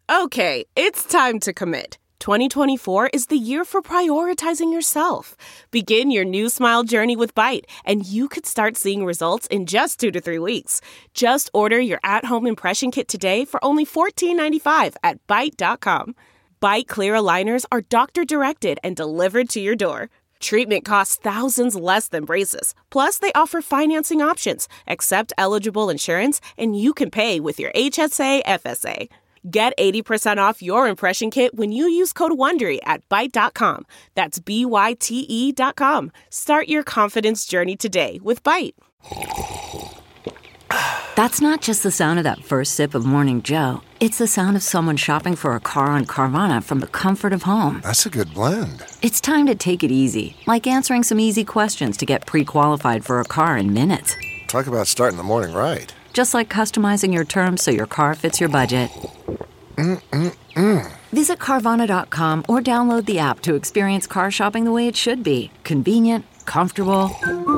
Okay, it's time to commit. 2024 is the year for prioritizing yourself. Begin your new smile journey with Byte, and you could start seeing results in just 2 to 3 weeks. Just order your at-home impression kit today for only $14.95 at Byte.com. Byte Clear aligners are doctor-directed and delivered to your door. Treatment costs thousands less than braces. Plus, they offer financing options, accept eligible insurance, and you can pay with your HSA FSA. Get 80% off your impression kit when you use code WONDERY at Byte.com. That's BYTE.com. Start your confidence journey today with Byte. That's not just the sound of that first sip of Morning Joe. It's the sound of someone shopping for a car on Carvana from the comfort of home. That's a good blend. It's time to take it easy, like answering some easy questions to get pre-qualified for a car in minutes. Talk about starting the morning right. Just like customizing your terms so your car fits your budget. Visit Carvana.com or download the app to experience car shopping the way it should be. Convenient, comfortable.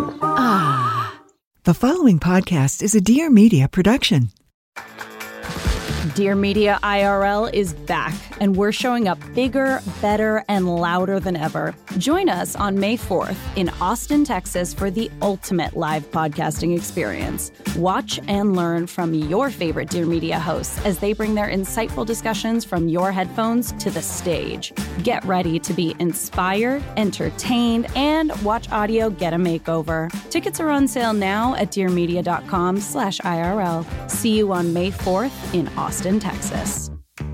The following podcast is a Dear Media production. Dear Media IRL is back, and we're showing up bigger, better, and louder than ever. Join us on May 4th in Austin, Texas for the ultimate live podcasting experience. Watch and learn from your favorite Dear Media hosts as they bring their insightful discussions from your headphones to the stage. Get ready to be inspired, entertained, and watch audio get a makeover. Tickets are on sale now at dearmedia.com/IRL. See you on May 4th in Austin, Texas.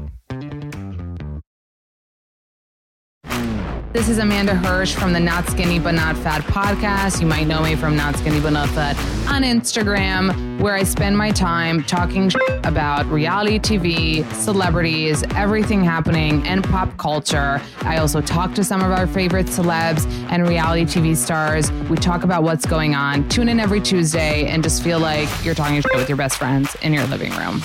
This is Amanda Hirsch from the Not Skinny But Not Fat podcast. You might know me from Not Skinny But Not Fat on Instagram, where I spend my time talking about reality TV, celebrities, everything happening, and pop culture. I also talk to some of our favorite celebs and reality TV stars. We talk about what's going on. Tune in every Tuesday and just feel like you're talking shit with your best friends in your living room.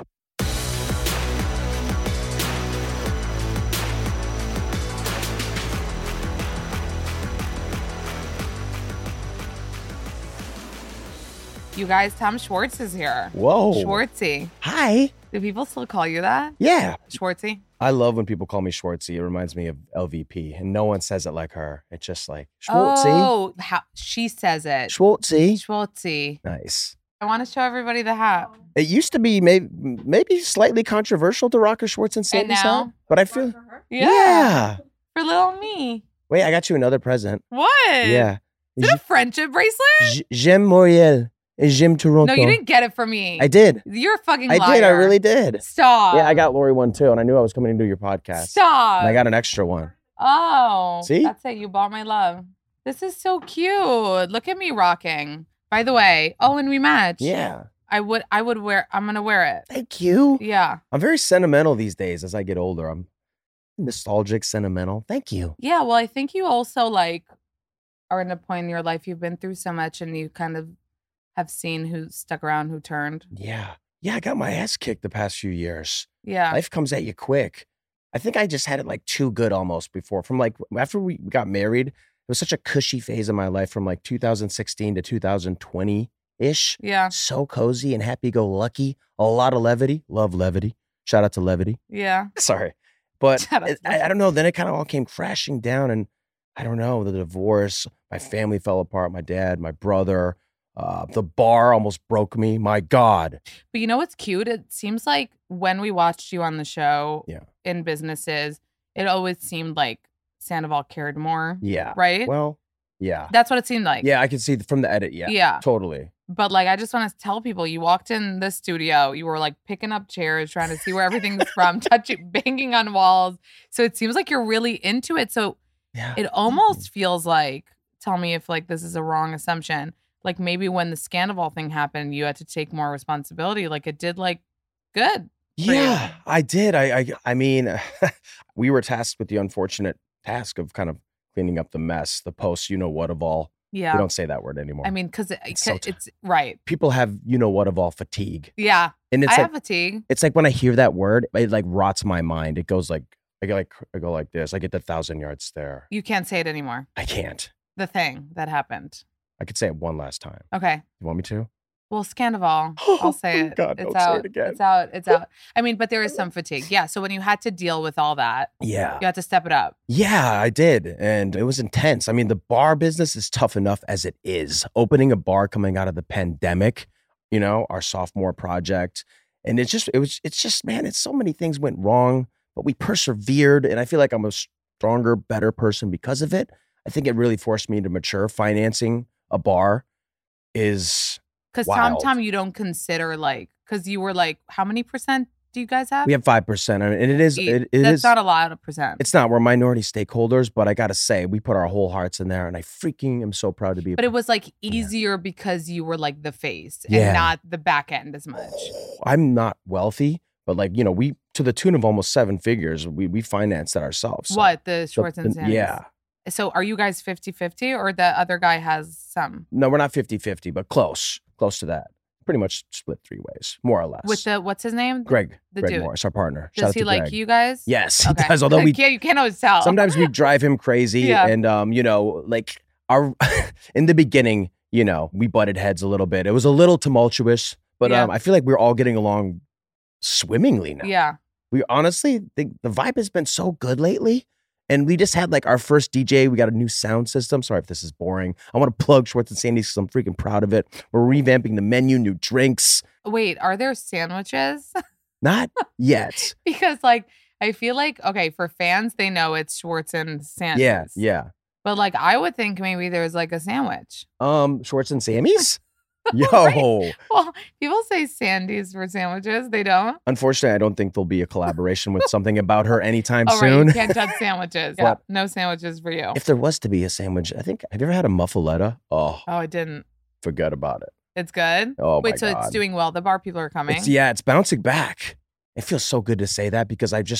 You guys, Tom Schwartz is here. Whoa. Schwartzy. Hi. Do people still call you that? Yeah. Schwartzy? I love when people call me Schwartzy. It reminds me of LVP, and no one says it like her. It's just like, Schwartzy. Oh, how she says it. Schwartzy. Schwartzy. Nice. I want to show everybody the hat. It used to be maybe slightly controversial to rock a Schwartz and Sandy's now? hat, but I feel, Yeah. For little me. Wait, I got you another present. What? Yeah. Is it a friendship bracelet? J'aime Moriel et j'aime Toronto. No, you didn't get it from me. I did. You're a fucking I liar. did. I really did. Stop. Yeah, I got Lori one too, and I knew I was coming to do your podcast. Stop. And I got an extra one. Oh. See? That's it. You bought my love. This is so cute. Look at me rocking. By the way, and we match. Yeah. I'm gonna wear it. Thank you. Yeah. I'm very sentimental these days as I get older. I'm nostalgic, sentimental. Thank you. Yeah, well, I think you also are in a point in your life you've been through so much and you kind of have seen who stuck around, who turned. Yeah. Yeah, I got my ass kicked the past few years. Yeah. Life comes at you quick. I think I just had it too good almost before. From after we got married, it was such a cushy phase of my life from 2016 to 2020-ish. Yeah. So cozy and happy-go-lucky. A lot of levity. Love levity. Shout out to levity. Yeah. Sorry. But Shout out to I don't know. Then it kind of all came crashing down, and I don't know, the divorce, my family fell apart, my dad, my brother, the bar almost broke me. My God. But you know what's cute? It seems like when we watched you on the show in businesses, it always seemed like Sandoval cared more. Yeah. Right? Well, yeah. That's what it seemed like. Yeah, I can see from the edit. Yeah. Yeah. Totally. But I just want to tell people, you walked in the studio, you were picking up chairs, trying to see where everything's from, banging on walls. So it seems like you're really into it. So it almost feels like, tell me if this is a wrong assumption, maybe when the Scandival thing happened, you had to take more responsibility. It did good. Yeah, I did. I mean, we were tasked with the unfortunate task of kind of cleaning up the mess, the post, of all. Yeah. We don't say that word anymore. I mean, because it's right. People have, what of all fatigue. Yeah. And it's I have fatigue. It's when I hear that word, it rots my mind. It goes I go like this. I get the 1,000-yard stare. You can't say it anymore. I can't. The thing that happened. I could say it one last time. Okay. You want me to? Well, Scandival, I'll say it. God, it's don't say out. it again. It's out. It's out. I mean, but there is some fatigue. Yeah. So when you had to deal with all that, Yeah. you had to step it up. Yeah, I did. And it was intense. I mean, the bar business is tough enough as it is. Opening a bar coming out of the pandemic, you know, our sophomore project. And it's just, man, it's so many things went wrong, but we persevered. And I feel like I'm a stronger, better person because of it. I think it really forced me to mature. Financing a bar is Because wild. Tom, you don't consider because you were like, how many percent do you guys have? We have 5%. I mean, and it is, That's not a lot of percent. It's not. We're minority stakeholders, but I got to say, we put our whole hearts in there, and I freaking am so proud to be. But it was like easier because you were like the face Yeah. and not the back end as much. I'm not wealthy, but like, you know, we, to the tune of almost 7 figures, we financed that ourselves. So What, the Schwartz and Sandys? Yeah. So are you guys 50-50 or the other guy has some? No, we're not 50-50, but close to that. Pretty much split 3 ways, more or less. With what's his name? Greg dude. Morris, our partner. Shout out Does he to like Greg. you guys? Yes, he Okay. does. Although you can't always tell. sometimes we drive him crazy, Yeah. and you know, like our in the beginning, you know, we butted heads a little bit. It was a little tumultuous, but Yeah. I feel like we're all getting along swimmingly now. Yeah. We honestly think the vibe has been so good lately. And we just had like our first DJ. We got a new sound system. Sorry if this is boring. I want to plug Schwartz and Sandys because I'm freaking proud of it. We're revamping the menu, new drinks. Wait, are there sandwiches? Not yet. Because like I feel like okay, for fans they know it's Schwartz and Sandys. Yeah. But like I would think maybe there's like a sandwich. Schwartz and Sammy's? Yo. Right? Well, people say Sandy's for sandwiches. They don't. Unfortunately, I don't think there'll be a collaboration with something about her anytime Oh, right. soon. You can't touch sandwiches. Yeah. But- No sandwiches for you. If there was to be a sandwich, I think, have you ever had a muffaletta? Oh, Oh, I didn't. forget about it. It's good. Oh, Wait, my so God. it's doing well. The bar people are coming. It's bouncing back. It feels so good to say that because I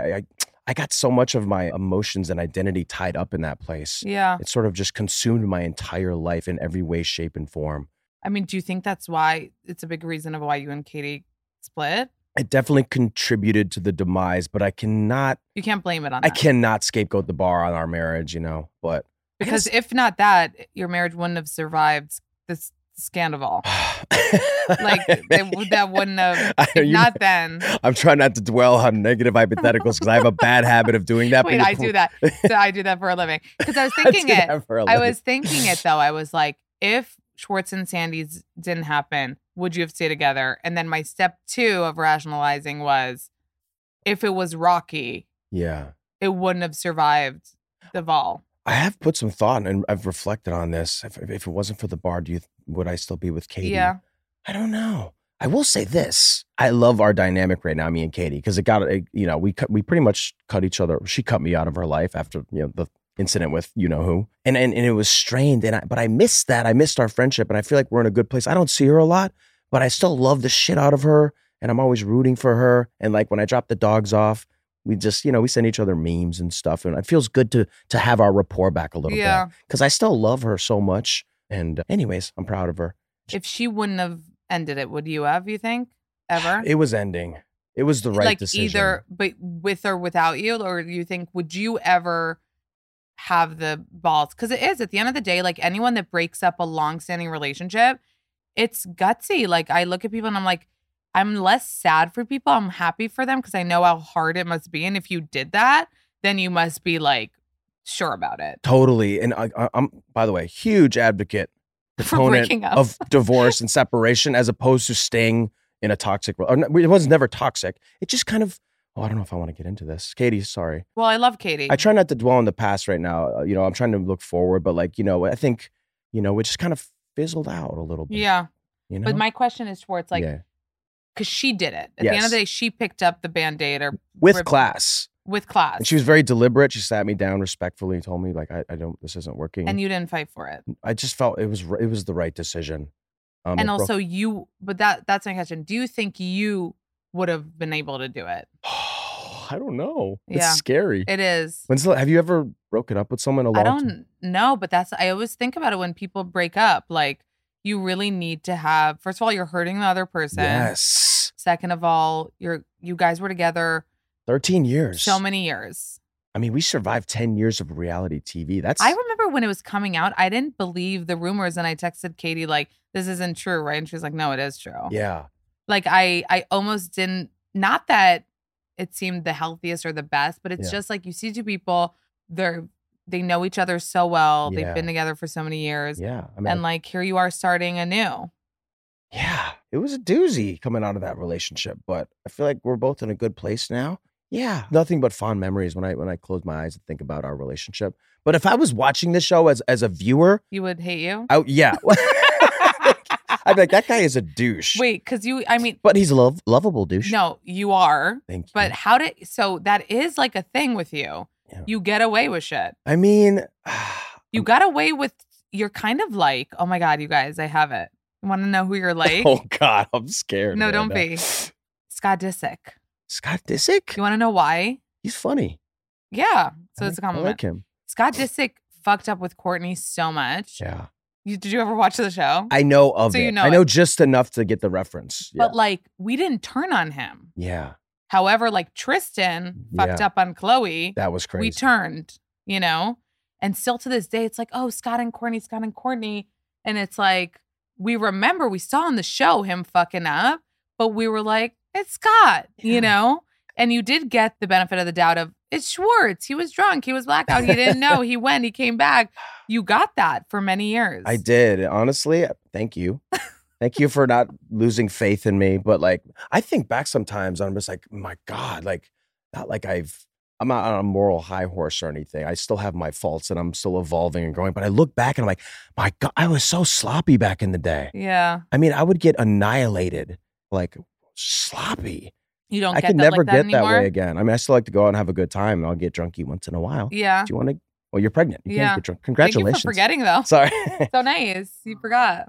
got so much of my emotions and identity tied up in that place. Yeah. It sort of just consumed my entire life in every way, shape, and form. I mean, do you think that's why it's a big reason of why you and Katie split? It definitely contributed to the demise, but I cannot You can't blame it on that. I cannot scapegoat the bar on our marriage, you know. But Because if not that, your marriage wouldn't have survived this scandal. Like that wouldn't have. If not then. I'm trying not to dwell on negative hypotheticals because I have a bad habit of doing that. Wait, but I do that. So I do that for a living. Because I was thinking do that for a I living. was thinking it though. I was like, if Schwartz and Sandys didn't happen, would you have stayed together? And then my step 2 of rationalizing was, if it was Rocky, Yeah. it wouldn't have survived the Vol. I have put some thought and I've reflected on this. If it wasn't for the bar, would I still be with Katie? Yeah. I don't know. I will say this. I love our dynamic right now, me and Katie, because we pretty much cut each other. She cut me out of her life after, the incident with who. And it was strained. But I missed that. I missed our friendship. And I feel like we're in a good place. I don't see her a lot, but I still love the shit out of her. And I'm always rooting for her. And like when I drop the dogs off, we just, we send each other memes and stuff. And it feels good to have our rapport back a little Yeah. bit. Because I still love her so much. And anyways, I'm proud of her. If she wouldn't have ended it, would you have, you think? Ever? It was ending. It was the right like decision. either, but with or without you? Or you think, would you ever have the balls? Because it is, at the end of the day, like anyone that breaks up a long-standing relationship, it's gutsy. Like I look at people and I'm like, I'm less sad for people. I'm happy for them because I know how hard it must be. And if you did that, then you must be like sure about it. Totally. And I'm, by the way, huge advocate, For breaking proponent up. of divorce and separation as opposed to staying in a toxic, it was never toxic. It just kind of, I don't know if I want to get into this. Katie, sorry. Well, I love Katie. I try not to dwell on the past right now. I'm trying to look forward, but like, I think, it just kind of fizzled out a little bit. Yeah. You know? But my question is towards like, Yeah. because she did it. At the end of the day, she picked up the Band-Aid or With class. With class. And she was very deliberate. She sat me down respectfully and told me like, this isn't working. And you didn't fight for it. I just felt it was the right decision. And it also but that's my question. Do you think you would have been able to do it? I don't know. Yeah. It's scary. It is. Have you ever broken up with someone a long I time? don't know, but I always think about it when people break up. Like, you really need to have, first of all, you're hurting the other person. Yes. Second of all, you guys were together 13 years. so many years. I mean, we survived 10 years of reality TV. I remember when it was coming out, I didn't believe the rumors, and I texted Katie like, "This isn't true, right?" And she was like, "No, it is true." Yeah. Like I almost didn't. Not that it seemed the healthiest or the best, but it's just like you see two people. They know each other so well. Yeah. They've been together for so many years. Yeah. I mean, and like here you are starting anew. Yeah. It was a doozy coming out of that relationship, but I feel like we're both in a good place now. Yeah. Nothing but fond memories when I close my eyes and think about our relationship. But if I was watching this show as a viewer, You would hate you? yeah. I'd be like, that guy is a douche. Wait, because But he's a lovable douche. No, you are. Thank you. But so that is like a thing with you. Yeah. You get away with shit. I mean, You got away with, you're kind of like, oh my God, you guys, I have it. You want to know who you're like? oh God, I'm scared. No, man. don't be. Scott Disick. Scott Disick? You want to know why? He's funny. Yeah. So it's a I compliment. like him. Scott Disick fucked up with Courtney so much. Yeah. Did you ever watch the show? I know of So it. you know I know it. just enough to get the reference. Yeah. But like, we didn't turn on him. Yeah. However, like Tristan fucked Yeah. up on Chloe. That was crazy. We turned, and still to this day, it's like, oh, Scott and Courtney. And it's like, we remember we saw on the show him fucking up, but we were like, it's Scott, And you did get the benefit of the doubt of, it's Schwartz. He was drunk. He was blackout. He didn't know. He went. He came back. You got that for many years. I did. Honestly, thank you. Thank you for not losing faith in me. But like, I think back sometimes and I'm just like, my God, like, not like I'm not on a moral high horse or anything. I still have my faults and I'm still evolving and growing. But I look back and I'm like, my God, I was so sloppy back in the day. Yeah. I mean, I would get annihilated, like sloppy. You don't I get could that never like that get anymore? that way again. I mean, I still like to go out and have a good time and I'll get drunky once in a while. Yeah. Do you want to? Well, you're pregnant. You Yeah. can't get drunk. Congratulations. Thank you for forgetting, though. Sorry. So nice. You forgot.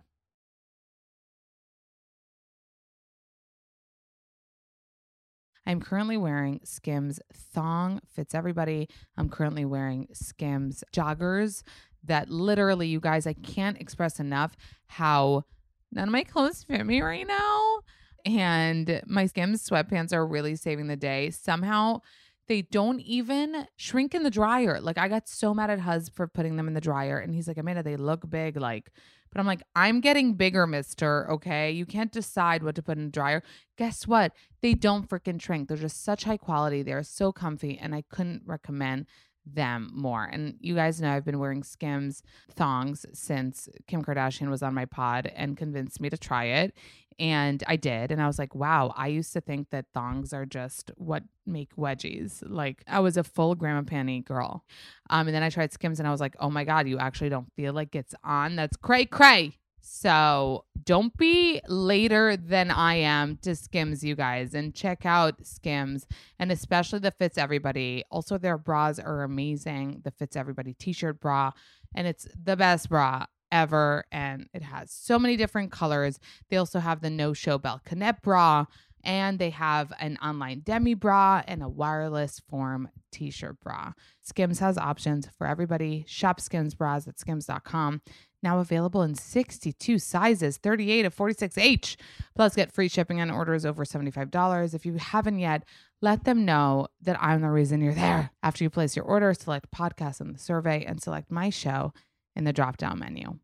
I'm currently wearing Skims thong, fits everybody. I'm currently wearing Skims joggers that literally, you guys, I can't express enough how none of my clothes fit me right now. And my Skims sweatpants are really saving the day. Somehow they don't even shrink in the dryer. Like, I got so mad at Huz for putting them in the dryer. And he's like, Amanda, they look big. But I'm like, I'm getting bigger, mister. Okay. You can't decide what to put in the dryer. Guess what? They don't freaking shrink. They're just such high quality. They're so comfy. And I couldn't recommend them more. And you guys know I've been wearing Skims thongs since Kim Kardashian was on my pod and convinced me to try it. And I did. And I was like, wow, I used to think that thongs are just what make wedgies. Like, I was a full grandma panty girl. And then I tried Skims and I was like, oh my God, you actually don't feel like it's on. That's cray. So don't be later than I am to Skims, you guys, and check out Skims, and especially the Fits Everybody. Also, their bras are amazing. The Fits Everybody t-shirt bra, and it's the best bra ever, and it has so many different colors. They also have the No-Show Balconette bra, and they have an online demi bra and a wireless form t-shirt bra. Skims has options for everybody. Shop Skims bras at skims.com. Now available in 62 sizes, 38 to 46H. Plus, get free shipping on orders over $75. If you haven't yet, let them know that I'm the reason you're there. After you place your order, select podcast in the survey and select my show in the drop-down menu.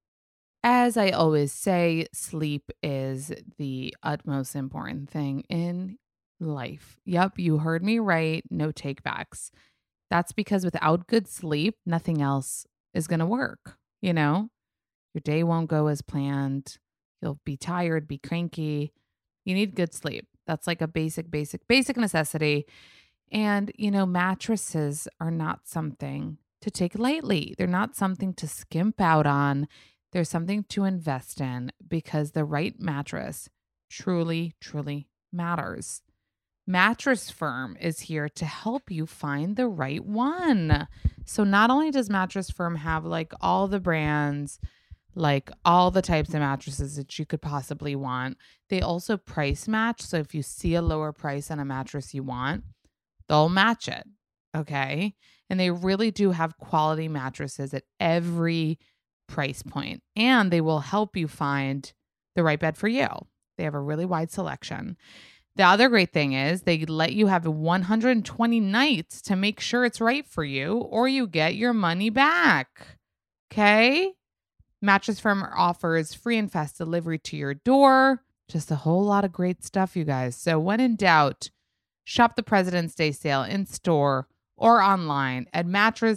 As I always say, sleep is the utmost important thing in life. Yep, you heard me right. No takebacks. That's because without good sleep, nothing else is going to work. Your day won't go as planned. You'll be tired, be cranky. You need good sleep. That's like a basic necessity. And, mattresses are not something to take lightly. They're not something to skimp out on. They're something to invest in because the right mattress truly, truly matters. Mattress Firm is here to help you find the right one. So not only does Mattress Firm have like all the brands, like all the types of mattresses that you could possibly want, they also price match. So if you see a lower price on a mattress you want, they'll match it. Okay. And they really do have quality mattresses at every price point, and they will help you find the right bed for you. They have a really wide selection. The other great thing is they let you have 120 nights to make sure it's right for you, or you get your money back. Okay? Mattress Firm offers free and fast delivery to your door. Just a whole lot of great stuff, you guys. So when in doubt, shop the President's Day sale in store or online at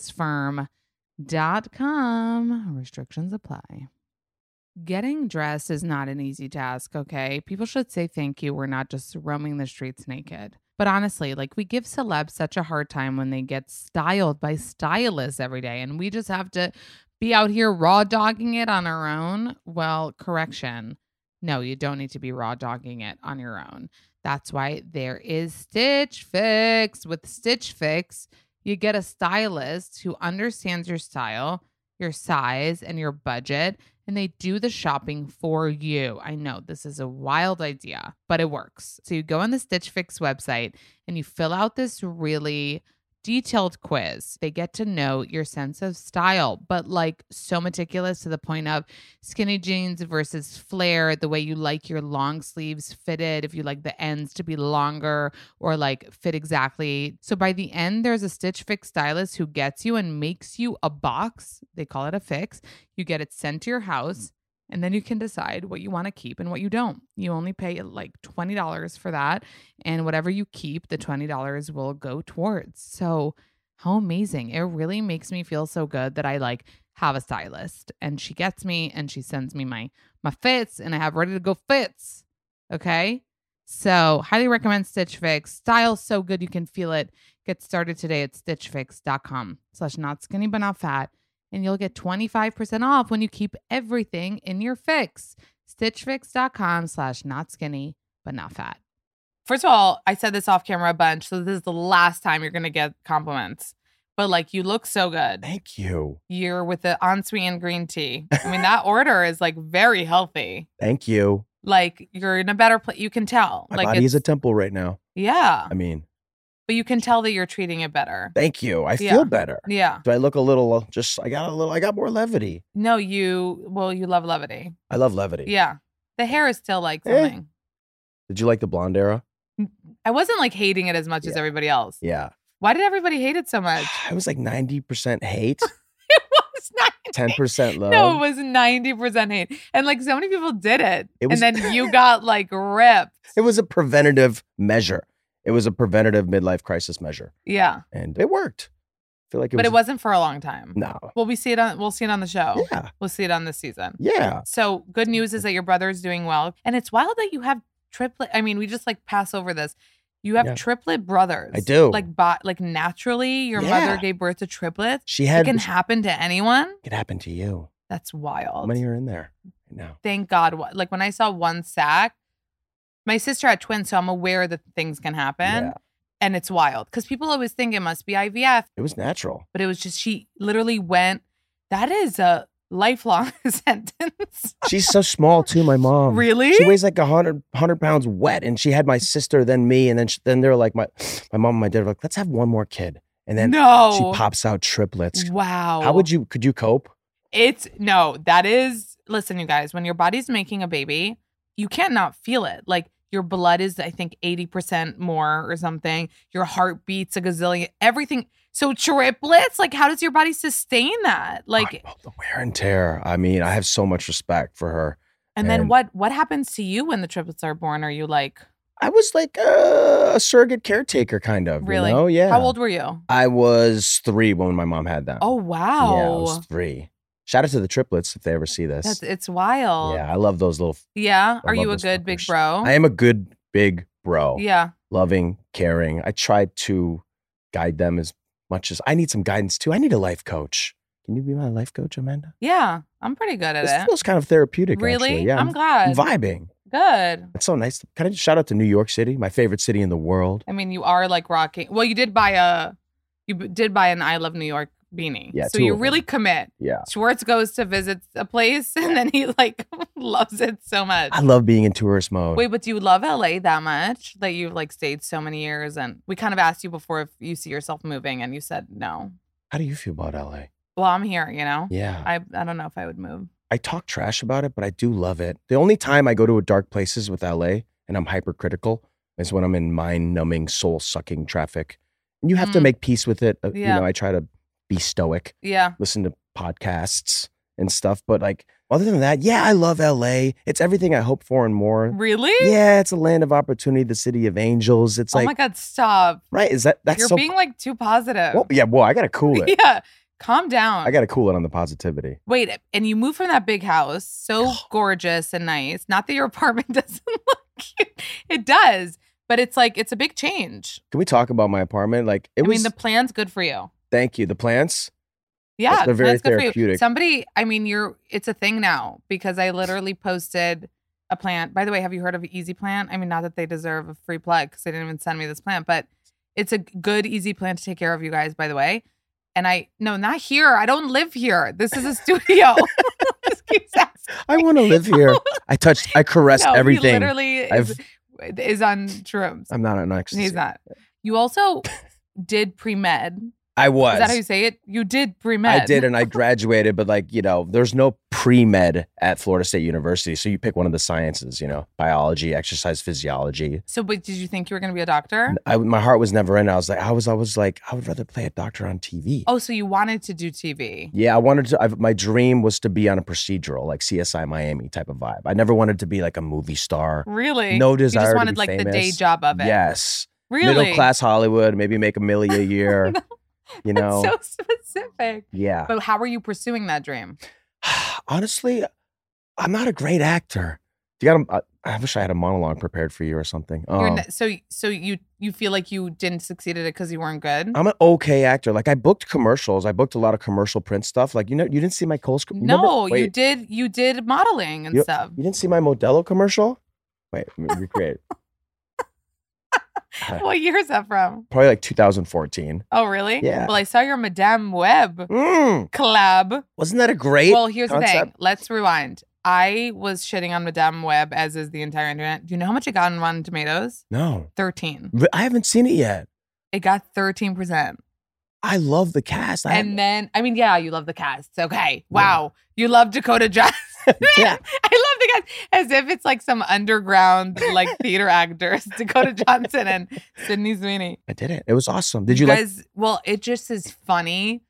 mattressfirm.com. Restrictions apply. Getting dressed is not an easy task, okay? People should say thank you. We're not just roaming the streets naked. But honestly, like, we give celebs such a hard time when they get styled by stylists every day, and we just have to be out here raw dogging it on our own. Well, correction. No, you don't need to be raw dogging it on your own. That's why there is Stitch Fix. With Stitch Fix, you get a stylist who understands your style, your size, and your budget, and they do the shopping for you. I know this is a wild idea, but it works. So you go on the Stitch Fix website and you fill out this really detailed quiz. They get to know your sense of style, but like so meticulous to the point of skinny jeans versus flare, the way you like your long sleeves fitted, if you like the ends to be longer or like fit exactly. So by the end, there's a Stitch Fix stylist who gets you and makes you a box. They call it a fix. You get it sent to your house. And then you can decide what you want to keep and what you don't. You only pay like $20 for that. And whatever you keep, the $20 will go towards. So how amazing. It really makes me feel so good that I like have a stylist and she gets me and she sends me my fits and I have ready to go fits. Okay. So highly recommend Stitch Fix. Style's so good you can feel it. Get started today at stitchfix.com/notskinny-but-not-fat. And you'll get 25% off when you keep everything in your fix. stitchfix.com/notskinny-but-not-fat. First of all, I said this off camera a bunch, so this is the last time you're going to get compliments. But like, you look so good. Thank you. You're with the ensweet and green tea. I mean, that order is like very healthy. Thank you. Like, you're in a better place. You can tell. My like, body is a temple right now. Yeah. I mean. But you can tell that you're treating it better. Thank you. I feel better. Yeah. Do I look a little, I got more levity. No, you love levity. I love levity. Yeah. The hair is still like something. Did you like the blonde era? I wasn't like hating it as much as everybody else. Yeah. Why did everybody hate it so much? It was like 90% hate. It was 10% love. No, it was 90% hate. And like so many people did it. And then you got like ripped. It was a preventative measure. It was a preventative midlife crisis measure. Yeah. And it worked. I feel like But it wasn't for a long time. No. Well, we'll see it on the show. Yeah. We'll see it on this season. Yeah. So good news is that your brother is doing well. And it's wild that you have triplet. I mean, we just like pass over this. You have triplet brothers. I do. Like naturally, your mother gave birth to triplets. It can happen to anyone. It could happen to you. That's wild. How many are in there? No. Thank God. Like when I saw one sack, my sister had twins, so I'm aware that things can happen. Yeah. And it's wild because people always think it must be IVF. It was natural. But it was just, she literally went, that is a lifelong sentence. She's so small too, my mom. Really? She weighs like 100 pounds wet. And she had my sister, then me. And then they're like, my mom and my dad were like, let's have one more kid. And then she pops out triplets. Wow. Could you cope? Listen, you guys, when your body's making a baby, you can't not feel it. Like, your blood is, I think, 80% more or something. Your heart beats a gazillion, everything. So triplets, like, how does your body sustain that? Like, the wear and tear. I mean, I have so much respect for her. And then what happens to you when the triplets are born? Are you like? I was like a surrogate caretaker, kind of. Really? You know? Yeah. How old were you? I was 3 when my mom had them. Oh, wow. Yeah, I was 3. Shout out to the triplets if they ever see this. It's wild. Yeah, I love those little. Yeah. Are you a good big bro? I am a good big bro. Yeah. Loving, caring. I try to guide them as much as I need some guidance too. I need a life coach. Can you be my life coach, Amanda? Yeah, I'm pretty good at it. It feels kind of therapeutic. Really? Actually. Yeah, I'm glad. I'm vibing. Good. It's so nice. Can I just shout out to New York City, my favorite city in the world? I mean, you are like rocking. Well, you did buy an I Love New York beanie. Yeah, so you really commit. Yeah. Schwartz goes to visit a place and then he like loves it so much. I love being in tourist mode. Wait, but do you love LA that much that you've like stayed so many years? And we kind of asked you before if you see yourself moving and you said no. How do you feel about LA? Well, I'm here, you know? Yeah. I don't know if I would move. I talk trash about it, but I do love it. The only time I go to dark places with LA and I'm hypercritical is when I'm in mind-numbing, soul-sucking traffic. And you have to make peace with it. You know, I try to be stoic. Yeah. Listen to podcasts and stuff. But like, other than that, yeah, I love LA. It's everything I hope for and more. Really? Yeah, it's a land of opportunity, the city of angels. It's like, oh my God, stop. Right? That's You're so being like too positive. Well, yeah, I gotta cool it. Yeah. Calm down. I gotta cool it on the positivity. Wait, and you moved from that big house, so gorgeous and nice. Not that your apartment doesn't look cute. It does, but it's like, it's a big change. Can we talk about my apartment? Like, I mean, the plan's good for you. Thank you. The plants? Yeah, they're very that's good for you. therapeutic. Somebody, I mean, it's a thing now because I literally posted a plant. By the way, have you heard of Easy Plant? I mean, not that they deserve a free plug because they didn't even send me this plant, but it's a good, easy plant to take care of, you guys, by the way. And no, not here. I don't live here. This is a studio. This keeps asking. I want to live here. I caressed everything. He literally is on shrooms. I'm not on ecstasy. He's not. You also did pre-med. I was. Is that how you say it? You did pre-med. I did, and I graduated, but like, you know, there's no pre-med at Florida State University. So you pick one of the sciences, you know, biology, exercise physiology. So, but did you think you were going to be a doctor? My heart was never in it. I was like, I would rather play a doctor on TV. Oh, so you wanted to do TV? Yeah, I wanted to. My dream was to be on a procedural, like CSI Miami type of vibe. I never wanted to be like a movie star. Really? No desire You just wanted to be like famous. the day job of it. Yes. Really? Middle class Hollywood, maybe make $1 million a year. No. You know, that's so specific. Yeah. But how are you pursuing that dream? Honestly, I'm not a great actor. I wish I had a monologue prepared for you or something. So you feel like you didn't succeed at it because you weren't good? I'm an okay actor. Like I booked commercials. I booked a lot of commercial print stuff. Like, you know, you didn't see my Kohl's. No, you did modeling and stuff. You didn't see my Modelo commercial? Wait, recreate. What year is that from? Probably like 2014. Oh, really? Yeah. Well, I saw your Madame Web collab. Wasn't that a great Well, here's concept? the thing. Let's rewind. I was shitting on Madame Web, as is the entire internet. Do you know how much it got on Rotten Tomatoes? No. 13. I haven't seen it yet. It got 13%. I love the cast. Yeah, you love the cast. Okay. Wow. You love Dakota Johnson. Yeah. I love the cast. As if it's like some underground like theater actors. Dakota Johnson and Sydney Sweeney. I did it. It was awesome. Did you guys, well, it just is funny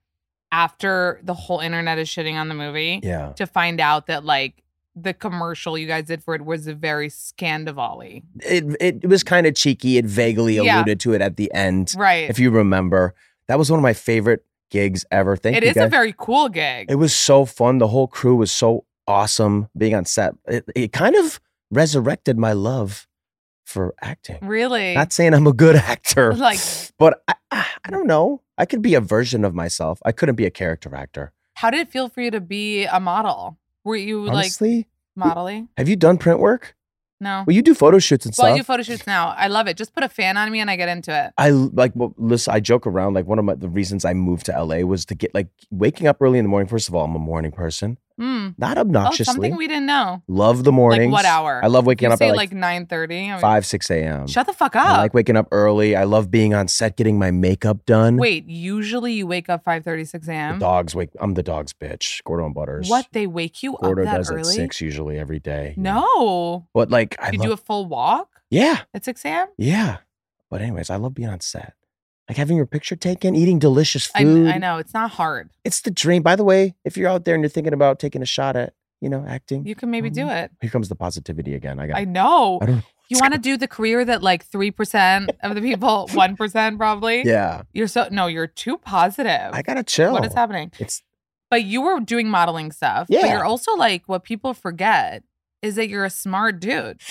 after the whole internet is shitting on the movie. Yeah. To find out that like the commercial you guys did for it was a very Scandival-y. It was kind of cheeky. It vaguely alluded to it at the end. Right. If you remember. That was one of my favorite gigs ever. Thank you, guys. It is a very cool gig. It was so fun. The whole crew was so awesome being on set. It kind of resurrected my love for acting. Really? Not saying I'm a good actor. Like, but I don't know. I could be a version of myself. I couldn't be a character actor. How did it feel for you to be a model? Were you Honestly, like modeling? Have you done print work? No. Well, you do photo shoots and stuff. Well, I do photo shoots now. I love it. Just put a fan on me and I get into it. Listen, I joke around. Like one of the reasons I moved to LA was to get like waking up early in the morning. First of all, I'm a morning person. Not obnoxiously. Oh, something we didn't know. Love the mornings. Like what hour? I love waking up at like 9:30? 5, 6 a.m. Shut the fuck up. I like waking up early. I love being on set, getting my makeup done. Wait, usually you wake up 5:30, 6 a.m.? I'm the dog's bitch. Gordo and Butters. What? They wake you Gordo up that does early? At 6 usually every day. No. But like, you do a full walk? Yeah. At 6 a.m.? Yeah. But anyways, I love being on set. Like having your picture taken, eating delicious food. I know. It's not hard. It's the dream. By the way, if you're out there and you're thinking about taking a shot at, acting. You can maybe do it. Here comes the positivity again. I know. I don't know. You want to do the career that like 3% of the people, 1% probably? Yeah. You're too positive. I gotta chill. What is happening? But you were doing modeling stuff. Yeah. But you're also like, what people forget is that you're a smart dude.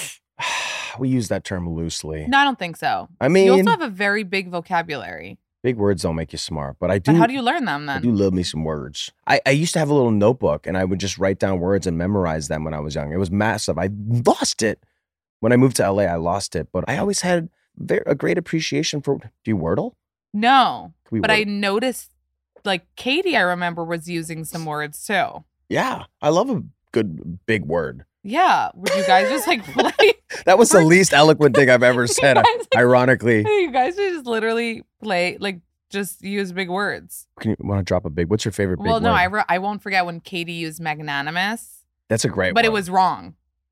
We use that term loosely. No, I don't think so. I mean, you also have a very big vocabulary. Big words don't make you smart, but I do. But how do you learn them then? I do love me some words. I used to have a little notebook and I would just write down words and memorize them when I was young. It was massive. I lost it. When I moved to LA, I lost it. But I always had a great appreciation for, do you Wordle? No. But Wordle? I noticed, like Katie, I remember, was using some words too. Yeah. I love a good big word. Yeah. Would you guys just like play? That was the least eloquent thing I've ever said, ironically. You guys would just literally play, like, just use big words. Can you want to drop a big? What's your favorite big word? Well, no, I won't forget when Katie used magnanimous. That's a great one. But it was wrong.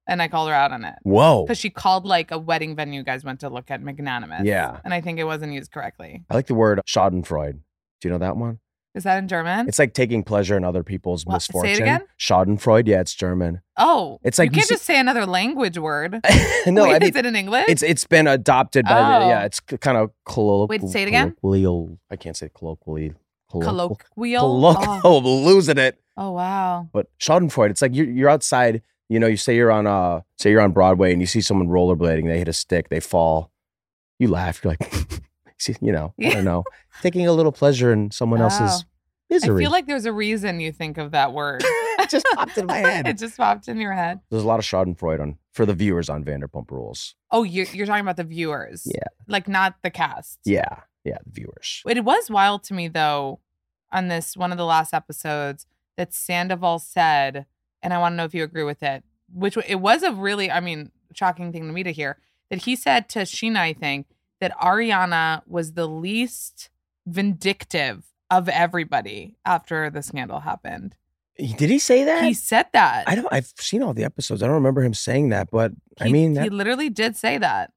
And I called her out on it. Whoa. Because she called like a wedding venue you guys went to look at, Magnanimous. Yeah. And I think it wasn't used correctly. I like the word Schadenfreude. Do you know that one? Is that in German? It's like taking pleasure in other people's misfortune. Say it again? Schadenfreude. Yeah, it's German. Oh. It's like you can't just say another language word. No, Wait, I mean, is it in English? It's been adopted by Oh. yeah, it's kind of colloquial. Wait, say it again? Colloquial. I can't say colloquially. Colloquial. Oh, losing it. Oh, wow. But Schadenfreude, it's like you're outside, you know, you say you're on Broadway and you see someone rollerblading, they hit a stick, they fall. You laugh, you're like, you know, I don't know. Taking a little pleasure in someone else's misery. I feel like there's a reason you think of that word. It just popped in my head. It just popped in your head. There's a lot of Schadenfreude for the viewers on Vanderpump Rules. Oh, you're talking about the viewers. Yeah. Like not the cast. Yeah, the viewers. It was wild to me though, on this one of the last episodes, that Sandoval said, and I want to know if you agree with it, which it was a really, shocking thing to me to hear, that he said to Sheena, I think, that Ariana was the least vindictive of everybody after the scandal happened. Did he say that? He said that. I've seen all the episodes. I don't remember him saying that, but he literally did say that.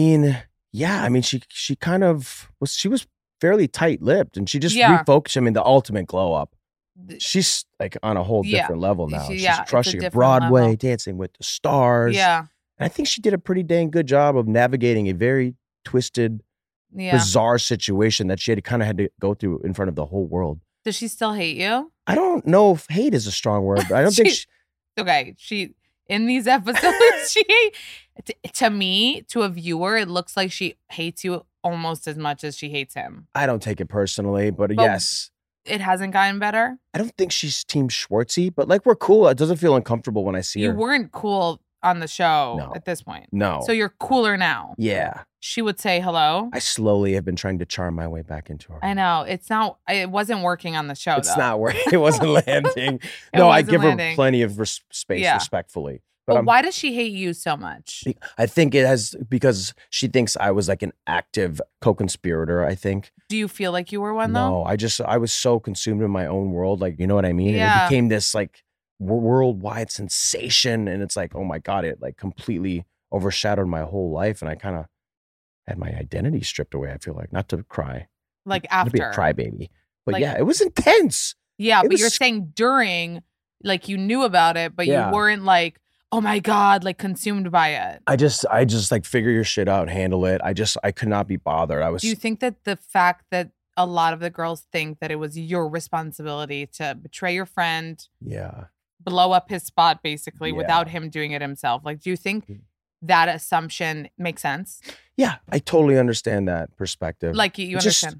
She kind of was. She was fairly tight-lipped, and she just refocused. The ultimate glow up. She's like on a whole different level now. She's crushing it. Broadway, level. Dancing with the Stars. Yeah, and I think she did a pretty dang good job of navigating a very twisted, bizarre situation that she had to go through in front of the whole world. Does she still hate you? I don't know if hate is a strong word, but I don't think she... Okay, she, in these episodes, to me, to a viewer, it looks like she hates you almost as much as she hates him. I don't take it personally, but yes. It hasn't gotten better? I don't think she's Team Schwartzy, but like we're cool. It doesn't feel uncomfortable when I see her. You weren't cool on the show at this point. No. So you're cooler now. Yeah. She would say hello. I slowly have been trying to charm my way back into her. I know. It wasn't working on the show, It's not working. It wasn't landing. I give her plenty of space respectfully. But why does she hate you so much? I think it has because she thinks I was like an active co-conspirator, I think. Do you feel like you were one though? No, I was so consumed in my own world. Like, you know what I mean? Yeah. And it became this like worldwide sensation. And it's like, oh my God, it like completely overshadowed my whole life. And I kind of had my identity stripped away, I feel like. Not to cry. Like after. To be a crybaby. But like, yeah, it was intense. Yeah, but you're saying during, like you knew about it, but you weren't like, oh my God, like consumed by it. I just like figure your shit out, handle it. I could not be bothered. Do you think that the fact that a lot of the girls think that it was your responsibility to betray your friend, blow up his spot basically without him doing it himself? Like, do you think that assumption makes sense? Yeah, I totally understand that perspective. Like you understand.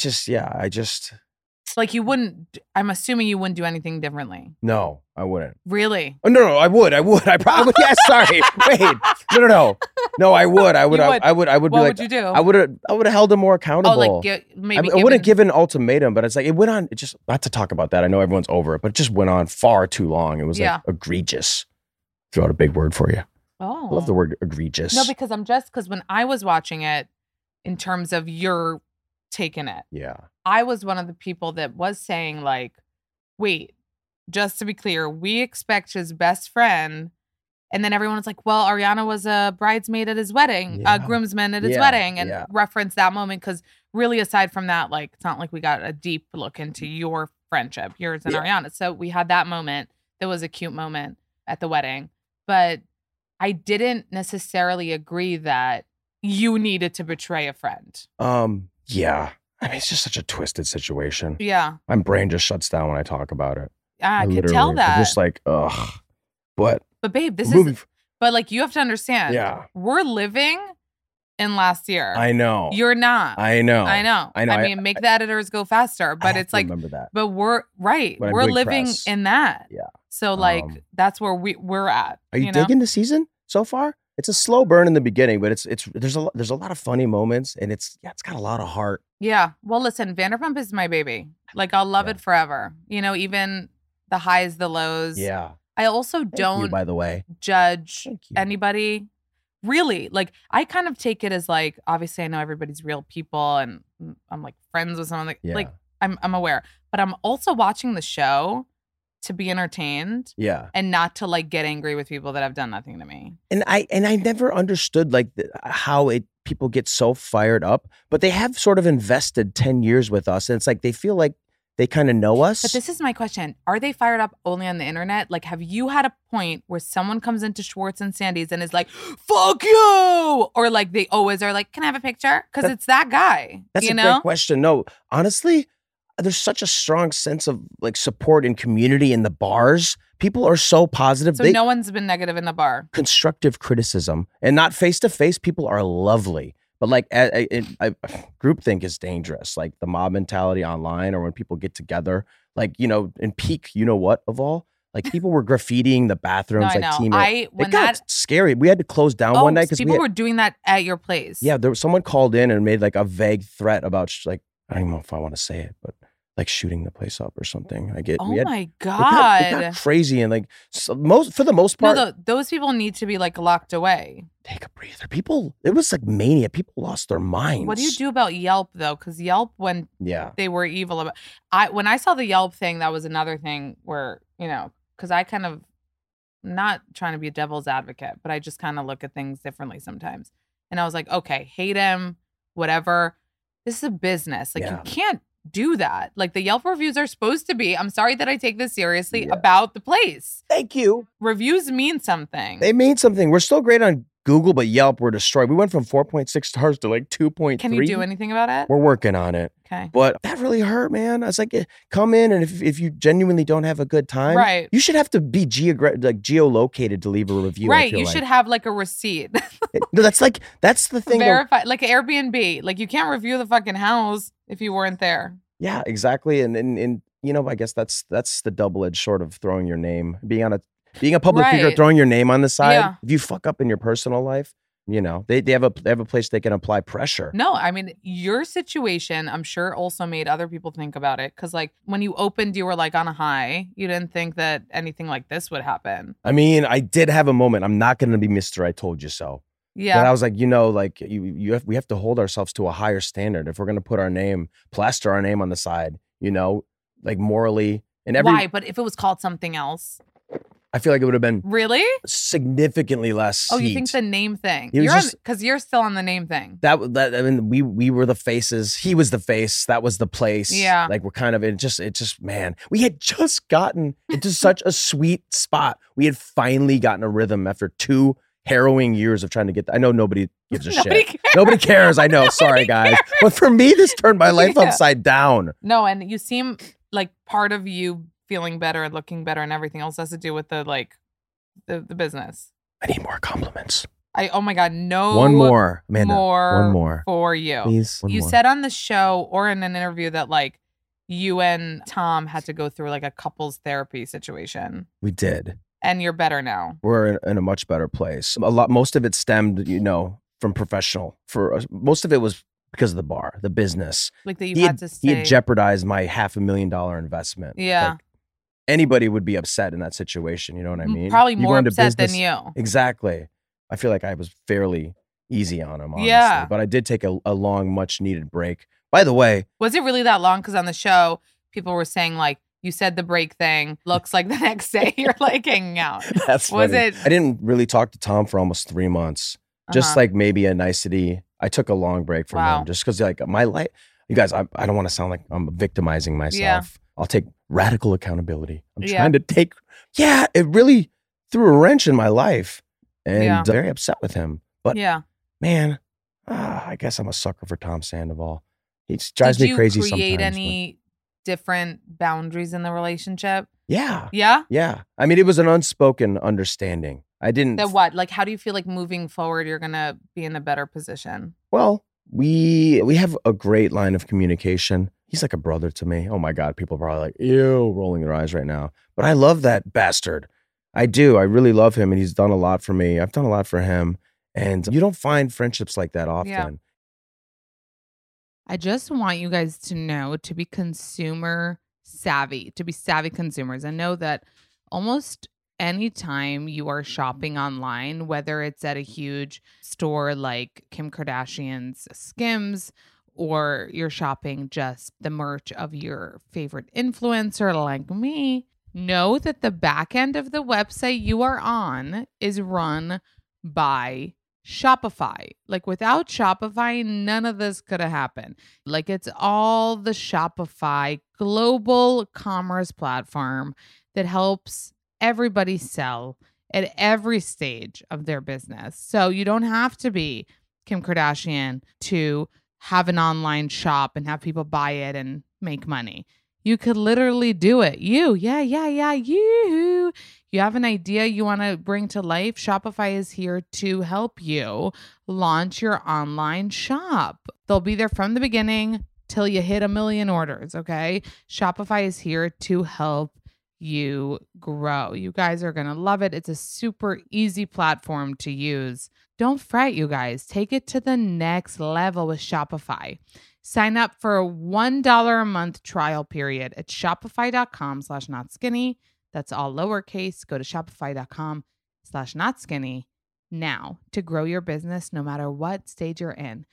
Like you wouldn't, I'm assuming you wouldn't do anything differently. No, I wouldn't. Really? Oh, no, I would. I probably, yeah, sorry. Wait, no. No, I would. I would be like, what would you do? I would have held him more accountable. Oh, like maybe I wouldn't give an ultimatum, but it's like, it went on, not to talk about that. I know everyone's over it, but it just went on far too long. It was like egregious. Throw out a big word for you. Oh. I love the word egregious. No, because when I was watching it, in terms of your taking it. Yeah. I was one of the people that was saying like, wait, just to be clear, we expect his best friend. And then everyone was like, well, Ariana was a bridesmaid at his wedding, a groomsman at his wedding, and reference that moment. Because really, aside from that, like, it's not like we got a deep look into your friendship, yours and Ariana. So we had that moment. That was a cute moment at the wedding. But I didn't necessarily agree that you needed to betray a friend. Yeah. I mean, it's just such a twisted situation. Yeah. My brain just shuts down when I talk about it. I can tell that. I'm just like, ugh. But babe, but like, you have to understand. Yeah. We're living in last year. I know. You're not. I know. I mean, make the editors go faster, but it's like, remember that. But we're living in that. Yeah. So like, that's where we're at. Are you digging the season so far? It's a slow burn in the beginning, but there's a lot of funny moments, and it's got a lot of heart. Yeah. Well, listen, Vanderpump is my baby. Like, I'll love it forever. You know, even the highs, the lows. Yeah. I also don't, by the way, judge anybody. Really, like, I kind of take it as like, obviously, I know everybody's real people, and I'm like friends with someone. Like I'm aware, but I'm also watching the show to be entertained Yeah. and not to like get angry with people that have done nothing to me. And I never understood like how people get so fired up, but they have sort of invested 10 years with us. And it's like they feel like they kind of know us. But this is my question. Are they fired up only on the internet? Like, have you had a point where someone comes into Schwartz and Sandy's and is like, fuck you? Or like they always are like, can I have a picture? Because it's that guy. That's a great question. No, honestly, there's such a strong sense of like support and community in the bars. People are so positive. So no one's been negative in the bar. Constructive criticism and not face to face. People are lovely. But like groupthink is dangerous. Like the mob mentality online or when people get together, like, you know, in peak, you know what, of all, like people were graffitiing the bathrooms. No, I know. It got scary. We had to close down one night because people were doing that at your place. Yeah, there was someone called in and made like a vague threat about like, I don't even know if I want to say it, but like shooting the place up or something. My God. It got crazy and like for the most part. No, those people need to be like locked away. Take a breather. People, it was like mania. People lost their minds. What do you do about Yelp though? Because Yelp, when they were evil about, when I saw the Yelp thing, that was another thing where, you know, because I kind of, not trying to be a devil's advocate, but I just kind of look at things differently sometimes. And I was like, okay, hate him, whatever. This is a business. Like you can't do that. Like the Yelp reviews are supposed to be, I'm sorry that I take this seriously, about the place. Thank you. Reviews mean something. They mean something. We're still great on Google, but Yelp, we're destroyed. We went from 4.6 stars to like 2.3. Can you do anything about it? We're working on it. Okay. But that really hurt, man. I was like, come in, and if you genuinely don't have a good time, right, you should have to be geolocated to leave a review. Right. You should have like a receipt. No, that's the thing. Verify, like Airbnb. Like you can't review the fucking house if you weren't there. Yeah, exactly. And you know, I guess that's the double-edged sword of throwing your name, being a public figure, throwing your name on the side. Yeah. If you fuck up in your personal life, you know, they have a place they can apply pressure. No, I mean, your situation, I'm sure, also made other people think about it. Because like when you opened, you were like on a high. You didn't think that anything like this would happen. I mean, I did have a moment. I'm not going to be Mr. I Told You So. Yeah. But I was like, you know, like we have to hold ourselves to a higher standard if we're going to put plaster our name on the side, you know, like morally. Why? But if it was called something else, I feel like it would have been really significantly less. Oh, you think the name thing? Because you're still on the name thing. That I mean, we were the faces. He was the face. That was the place. Yeah. Like we're kind of it just man. We had just gotten into such a sweet spot. We had finally gotten a rhythm after 2 harrowing years of trying to get I know nobody gives a shit. Cares. Nobody cares. I know. Sorry, guys. But for me, this turned my life upside down. No, and you seem like part of you feeling better and looking better and everything else has to do with the business. I need more compliments. Oh my God, no. One more, Amanda. One more for you. Please. You said on the show or in an interview that like you and Tom had to go through like a couples therapy situation. We did. And you're better now. We're in a much better place. Most of it stemmed, you know, from professional. Most of it was because of the bar, the business. Like that you had to stay. He had jeopardized my $500,000 investment. Yeah. Like, anybody would be upset in that situation. You know what I mean? Probably more upset than you. Exactly. I feel like I was fairly easy on him, honestly. Yeah. But I did take a long, much needed break. By the way. Was it really that long? Because on the show, people were saying like, you said the break thing. Looks like the next day you're like hanging out. That's funny. Was it? I didn't really talk to Tom for almost 3 months. Just like maybe a nicety. I took a long break from him just because like my life. You guys, I don't want to sound like I'm victimizing myself. Yeah. I'll take radical accountability. I'm trying to take. Yeah, it really threw a wrench in my life, and very upset with him. But man, I guess I'm a sucker for Tom Sandoval. He drives me crazy sometimes. Did you create any different boundaries in the relationship? Yeah. Yeah? Yeah. I mean, it was an unspoken understanding. I didn't. That what? Like, how do you feel like moving forward, you're going to be in a better position? Well, we have a great line of communication. He's like a brother to me. Oh my God. People are probably like, ew, rolling their eyes right now. But I love that bastard. I do. I really love him. And he's done a lot for me. I've done a lot for him. And you don't find friendships like that often. Yeah. I just want you guys to know, to be consumer savvy, to be savvy consumers. I know that almost anytime you are shopping online, whether it's at a huge store like Kim Kardashian's Skims, or you're shopping just the merch of your favorite influencer like me, know that the back end of the website you are on is run by Shopify. Like without Shopify, none of this could have happened. Like it's all the Shopify global commerce platform that helps everybody sell at every stage of their business. So you don't have to be Kim Kardashian to have an online shop and have people buy it and make money. You could literally do it. You have an idea you want to bring to life. Shopify is here to help you launch your online shop. They'll be there from the beginning till you hit 1 million orders, okay? Shopify is here to help you grow. You guys are going to love it. It's a super easy platform to use. Don't fret, you guys. Take it to the next level with Shopify. Sign up for a $1 a month trial period at shopify.com/notskinny. That's all lowercase. Go to shopify.com/notskinny now to grow your business no matter what stage you're in.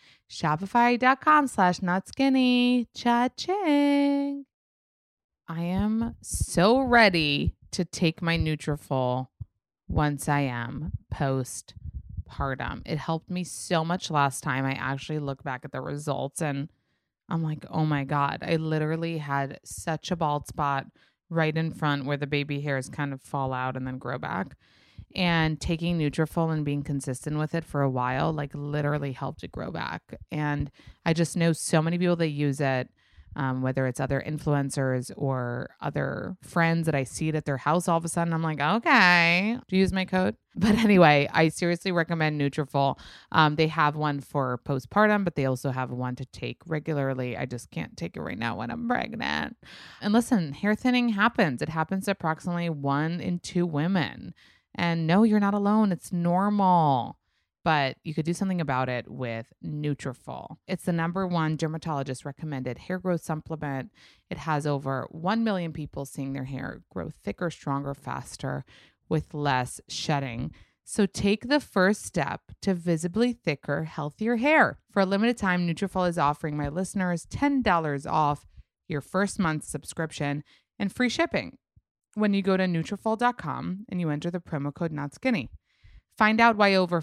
Shopify.com/notskinny. Cha-ching. I am so ready to take my Nutrafol once I am postpartum. It helped me so much last time. I actually look back at the results and I'm like, oh my God, I literally had such a bald spot right in front where the baby hairs kind of fall out and then grow back. And taking Nutrafol and being consistent with it for a while, like literally helped it grow back. And I just know so many people that use it, whether it's other influencers or other friends that I see it at their house all of a sudden. I'm like, okay, do you use my code? But anyway, I seriously recommend Nutrafol. They have one for postpartum, but they also have one to take regularly. I just can't take it right now when I'm pregnant. And listen, hair thinning happens. It happens to approximately 1 in 2 women. And no, you're not alone. It's normal. But you could do something about it with Nutrafol. It's the #1 dermatologist recommended hair growth supplement. It has over 1 million people seeing their hair grow thicker, stronger, faster, with less shedding. So take the first step to visibly thicker, healthier hair. For a limited time, Nutrafol is offering my listeners $10 off your first month's subscription and free shipping when you go to Nutrafol.com and you enter the promo code NOTSKINNY. Find out why over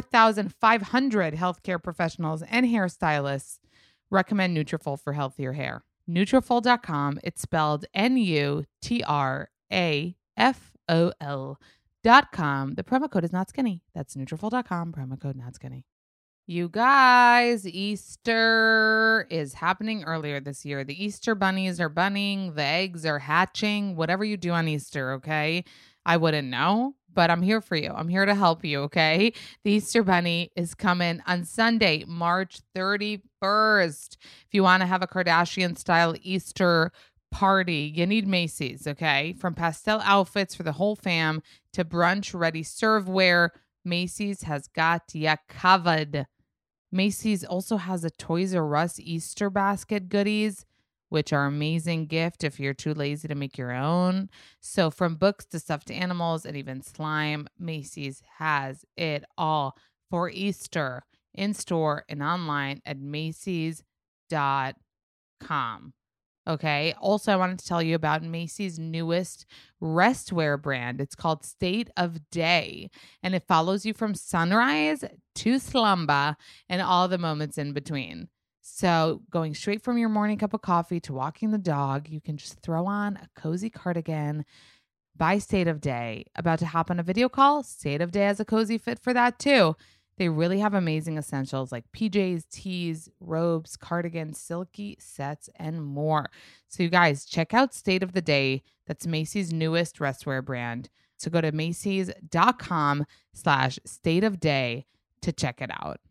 4,500 healthcare professionals and hairstylists recommend Nutrafol for healthier hair. Nutrafol.com, it's spelled Nutrafol.com. The promo code is NOTSKINNY. That's Nutrafol.com, promo code NOTSKINNY. You guys, Easter is happening earlier this year. The Easter bunnies are bunnying, the eggs are hatching, whatever you do on Easter, okay? I wouldn't know, but I'm here for you. I'm here to help you, okay? The Easter Bunny is coming on Sunday, March 31st. If you want to have a Kardashian-style Easter party, you need Macy's, okay? From pastel outfits for the whole fam to brunch-ready serveware, Macy's has got ya covered. Macy's also has a Toys R Us Easter basket goodies, which are amazing gift if you're too lazy to make your own. So from books to stuffed animals and even slime, Macy's has it all for Easter, in store and online at Macy's.com. Okay. Also, I wanted to tell you about Macy's newest restwear brand. It's called State of Day, and it follows you from sunrise to slumber and all the moments in between. So going straight from your morning cup of coffee to walking the dog, you can just throw on a cozy cardigan by State of Day. About to hop on a video call? State of Day has a cozy fit for that too. They really have amazing essentials like PJs, tees, robes, cardigans, silky sets, and more. So you guys, check out State of the Day. That's Macy's newest restwear brand. So go to Macy's.com/stateofday to check it out.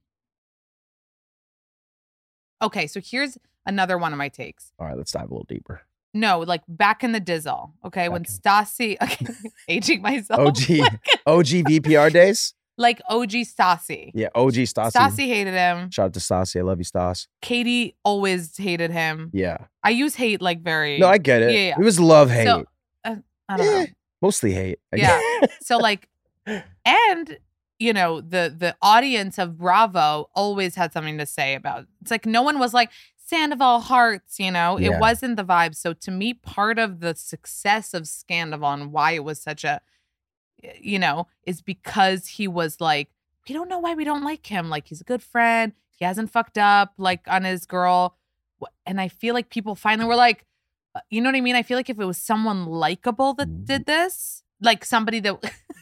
Okay, so here's another one of my takes. All right, let's dive a little deeper. No, like back in the Dizzle. Okay, when Stassi, aging myself. OG VPR days? Like OG Stassi. Yeah, OG Stassi. Stassi hated him. Shout out to Stassi. I love you, Stas. Katie always hated him. Yeah. I use hate like very... No, I get it. Yeah. It was love, hate. So, I don't know. Mostly hate. Yeah. So like, and, you know, the audience of Bravo always had something to say about it. It's like no one was like, Sandoval hearts, you know, Yeah. it wasn't the vibe. So to me, part of the success of Scandoval and why it was such a, you know, is because he was like, we don't know why we don't like him. Like, he's a good friend. He hasn't fucked up like on his girl. And I feel like people finally were like, you know what I mean? I feel like if it was someone likable that did this, like somebody that,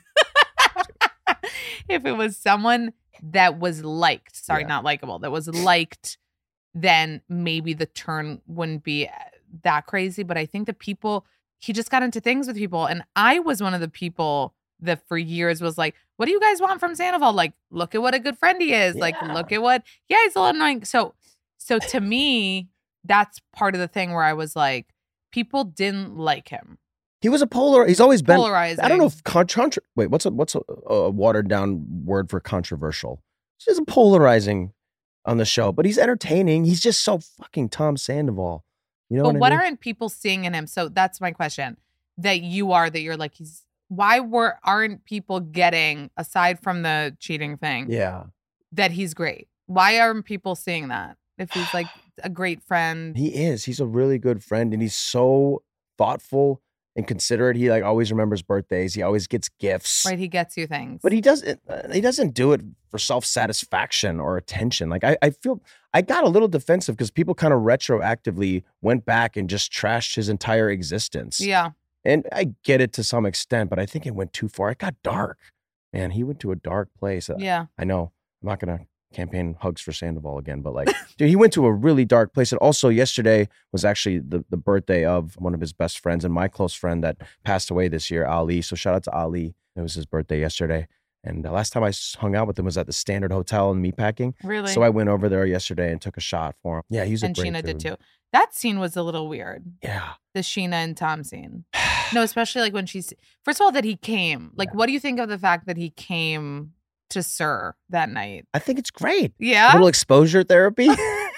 if it was someone that was liked, sorry, not likable, that was liked, then maybe the turn wouldn't be that crazy. But I think that he just got into things with people. And I was one of the people that for years was like, what do you guys want from Sandoval? Like, look at what a good friend he is. Yeah. Like, look at what, he's a little annoying. So to me, that's part of the thing where I was like, people didn't like him. He was he's always been Polarizing. I don't know if wait, what's a watered down word for controversial? He's polarizing on the show, but he's entertaining. He's just so fucking Tom Sandoval. You know but what I mean? aren't people seeing in him? So that's my question. That you're like, aren't people getting, aside from the cheating thing, that he's great? Why aren't people seeing that? If he's like a great friend. He is. He's a really good friend, and he's so thoughtful and considerate. He like always remembers birthdays. He always gets gifts. Right, he gets you things. But he doesn't do it for self-satisfaction or attention. Like I feel I got a little defensive because people kind of retroactively went back and just trashed his entire existence. Yeah. And I get it to some extent, but I think it went too far. It got dark. Man, he went to a dark place. Yeah. I know. I'm not going to campaign hugs for Sandoval again, but like, dude, he went to a really dark place. And also yesterday was actually the birthday of one of his best friends and my close friend that passed away this year, Ali. So shout out to Ali. It was his birthday yesterday. And the last time I hung out with him was at the Standard Hotel in Meatpacking. Really? So I went over there yesterday and took a shot for him. Yeah, he's a and great Sheena dude. did too. That scene was a little weird. Yeah. The Sheena and Tom scene. No, especially like when first of all, that he came. Like, what do you think of the fact that he came to SUR that night? I think it's great. Yeah. A little exposure therapy.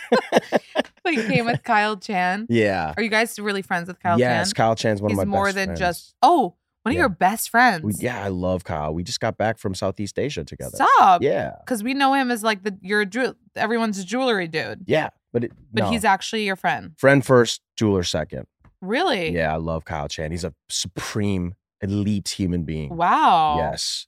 He came with Kyle Chan. Yeah. Are you guys really friends with Kyle Chan? Yes, Kyle Chan's one He's of my more best than friends. just one of your best friends. Yeah, I love Kyle. We just got back from Southeast Asia together. Stop. Yeah. Because we know him as like everyone's jewelry dude. Yeah. But he's actually your friend. Friend first, jeweler second. Really? Yeah, I love Kyle Chan. He's a supreme, elite human being. Wow. Yes.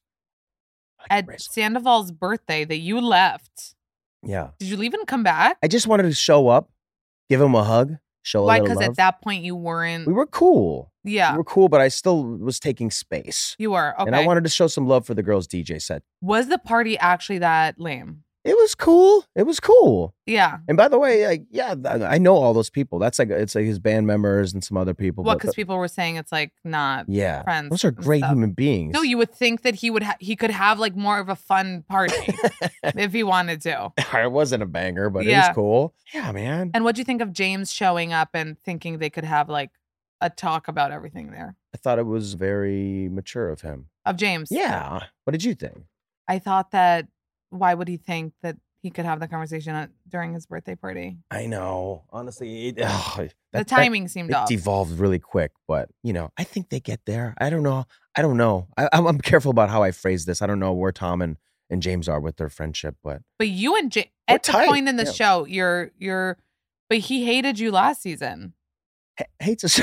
At Sandoval's birthday that you left. Yeah. Did you leave and come back? I just wanted to show up, give him a hug, show Why? a little Because love. at that point you weren't. We were cool. Yeah. We were cool, but I still was taking space. You were. Okay. And I wanted to show some love for the girls' DJ set. Was the party actually that lame? It was cool. It was cool. Yeah. And by the way, I know all those people. It's like his band members and some other people. What? Because people were saying it's like not friends. Those are great human beings. No, you would think that he could have like more of a fun party if he wanted to. It wasn't a banger, but it was cool. Yeah, man. And what'd you think of James showing up and thinking they could have like a talk about everything there? I thought it was very mature of him. Of James? Yeah. What did you think? I thought that. Why would he think that he could have the conversation during his birthday party? I know. Honestly, the timing seemed off. It devolved really quick, but I think they get there. I don't know. I'm careful about how I phrase this. I don't know where Tom and James are with their friendship, but you and at the point in the show, but he hated you last season. Hates us. He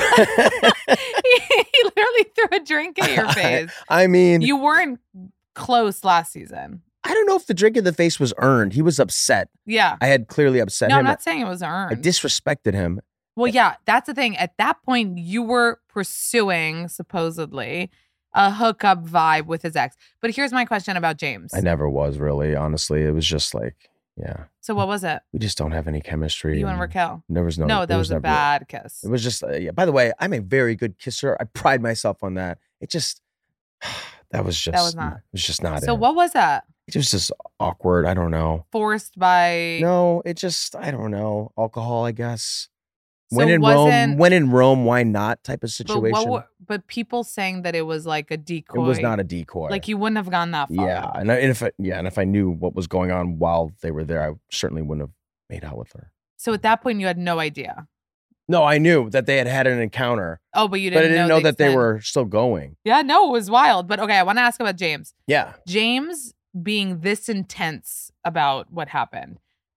literally threw a drink at your face. I mean, you weren't close last season. I don't know if the drink in the face was earned. He was upset. Yeah. I had clearly upset him. No, I'm not saying it was earned. I disrespected him. Well, yeah, that's the thing. At that point, you were pursuing, supposedly, a hookup vibe with his ex. But here's my question about James. I never was really, honestly. It was just like, yeah. So what was it? We just don't have any chemistry. You and Raquel? There was no. No, that was a bad kiss. It was just, By the way, I'm a very good kisser. I pride myself on that. It just, that was not. It was just not. So what was that? It was just awkward. I don't know. Forced by. No, it just, I don't know. Alcohol, I guess. So when in Rome, why not? Type of situation. But people saying that it was like a decoy. It was not a decoy. Like you wouldn't have gone that far. Yeah, and if I knew what was going on while they were there, I certainly wouldn't have made out with her. So at that point, you had no idea. No, I knew that they had an encounter. Oh, but you didn't. But I didn't know that they extent. were still going. Yeah, no, it was wild. But okay, I want to ask about James. Yeah, James being this intense about what happened.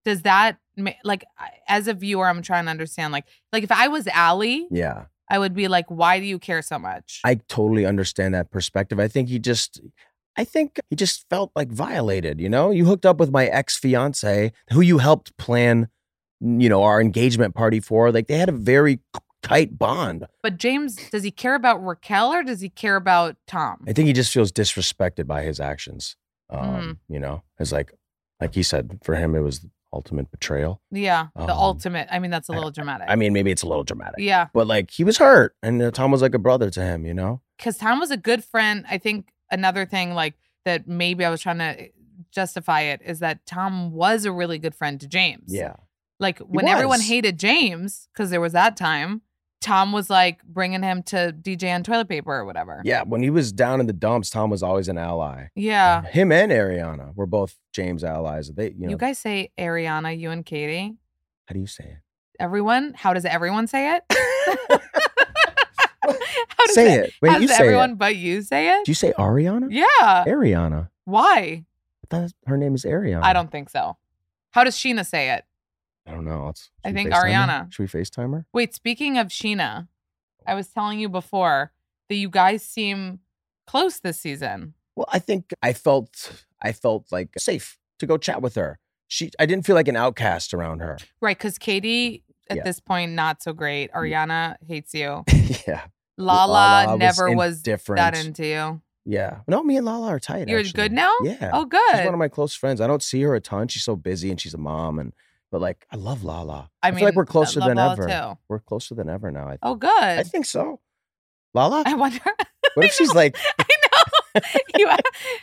does that like as a viewer, I'm trying to understand like if I was Allie, Yeah. I would be like, why do you care so much? I totally understand that perspective. I think he just felt like violated, you know? You hooked up with my ex-fiance who you helped plan, our engagement party for. Like they had a very tight bond. But James, does he care about Raquel or does he care about Tom? I think he just feels disrespected by his actions. It's like he said, for him, it was the ultimate betrayal. Yeah, the ultimate. I mean, that's a little dramatic. I mean, maybe it's a little dramatic. Yeah. But like he was hurt and Tom was like a brother to him, Because Tom was a good friend. I think another thing like that maybe I was trying to justify it is that Tom was a really good friend to James. Yeah. Like when everyone hated James, because there was that time, Tom was like bringing him to DJ on toilet paper or whatever. Yeah. When he was down in the dumps, Tom was always an ally. Yeah. Him and Ariana were both James allies. You guys say Ariana, you and Katie. How do you say it? Everyone? How does everyone say it? Say it. Wait, how you does say everyone it. but you say it? Do you say Ariana? Yeah. Ariana. Why? I thought her name is Ariana. I don't think so. How does Sheena say it? I don't know. I think FaceTime her? Ariana. Should we FaceTime her? Wait, speaking of Sheena, I was telling you before that you guys seem close this season. Well, I think I felt like safe to go chat with her. I didn't feel like an outcast around her. Right, because Katie, at this point, not so great. Ariana hates you. Yeah. Lala never was indifferent. that into you. Yeah. No, me and Lala are tight. You're actually. good now? Yeah. Oh, good. She's one of my close friends. I don't see her a ton. She's so busy and she's a mom. But like, I love Lala. I feel like we're closer love than Lala ever. too. We're closer than ever now. Oh, good. I think so. Lala? I wonder. What if she's like? I know.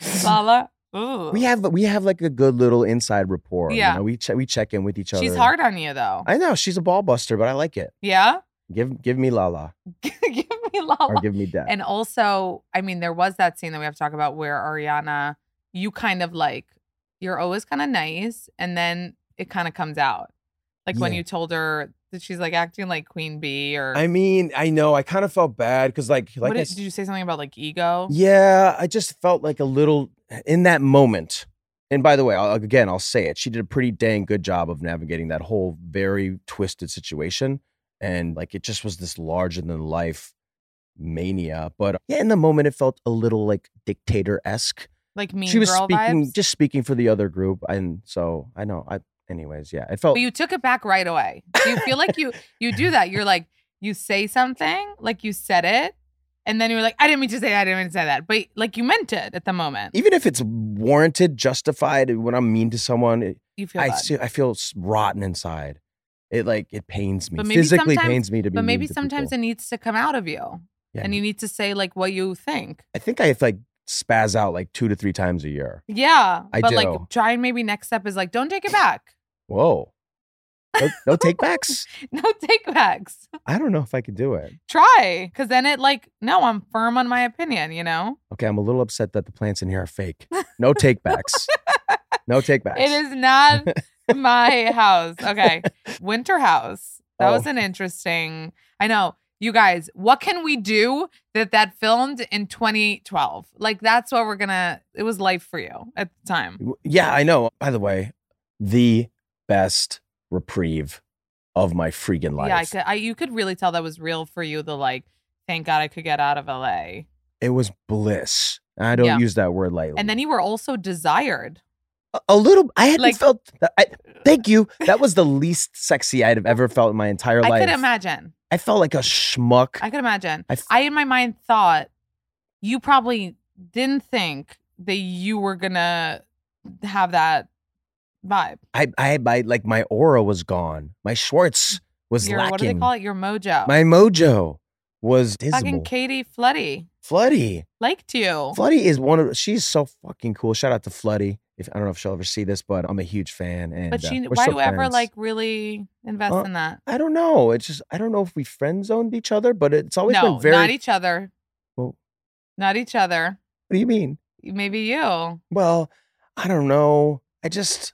Lala. Ooh. We have like a good little inside rapport. Yeah. We check in with each other. She's hard on you though. I know she's a ball buster, but I like it. Yeah. Give me Lala. Give me Lala. Or give me Dad. And also, I mean, there was that scene that we have to talk about where Ariana, you kind of like, you're always kind of nice, and then it kind of comes out. Like when you told her that she's like acting like Queen Bee, or I mean, I know I kind of felt bad because like did you say something about like ego? Yeah, I just felt like a little in that moment. And by the way, I'll say it. She did a pretty dang good job of navigating that whole very twisted situation. And like, it just was this larger than life mania. But yeah, in the moment, it felt a little like dictator-esque. Like Mean She was Girl vibes? just speaking for the other group. And so I know, anyways, yeah, it felt. But you took it back right away. Do you feel like you do that? You're like, you say something, like you said it, and then you're like, I didn't mean to say that, I didn't mean to say that. But like you meant it at the moment. Even if it's warranted, justified, when I'm mean to someone, You feel bad. I feel rotten inside. It pains me. But maybe Physically sometimes- pains me to be But maybe mean to sometimes people. it needs to come out of you. Yeah. And you need to say like what you think. I think I like spaz out like 2 to 3 times a year. Yeah. I but do. like try and maybe next step is like, don't take it back. Whoa. No take backs. No take backs. I don't know if I could do it. Try. Cause then it like, no, I'm firm on my opinion, you know? Okay, I'm a little upset that the plants in here are fake. No take backs. No take backs. It is not my house. Okay. Winter House. That was Oh. an interesting. I know. You guys, what can we do that filmed in 2012? Like that's what it was life for you at the time. Yeah, I know. By the way, the best reprieve of my freaking life. Yeah, you could really tell that was real for you. The like, thank God I could get out of LA. It was bliss. I don't Yeah. use that word lightly. And then you were also desired. a little. I hadn't Like- felt. Thank you. That was the least sexy I'd have ever felt in my entire I life. could imagine. I felt like a schmuck. I could imagine. I f- I in my mind thought you probably didn't think that you were gonna have that vibe. I like my aura was gone. My Schwartz was Your lacking. what do they call it? Your mojo. My mojo was Fucking dismal. Katie Floody Floody. liked you. Floody is she's so fucking cool. Shout out to Floody. I don't know if she'll ever see this, but I'm a huge fan. And But we're why still do you ever friends. like really invest in that? I don't know. It's just I don't know if we friend zoned each other, but it's always No, been very. not each other. Well, Not each other. what do you mean? Maybe you. Well, I don't know. I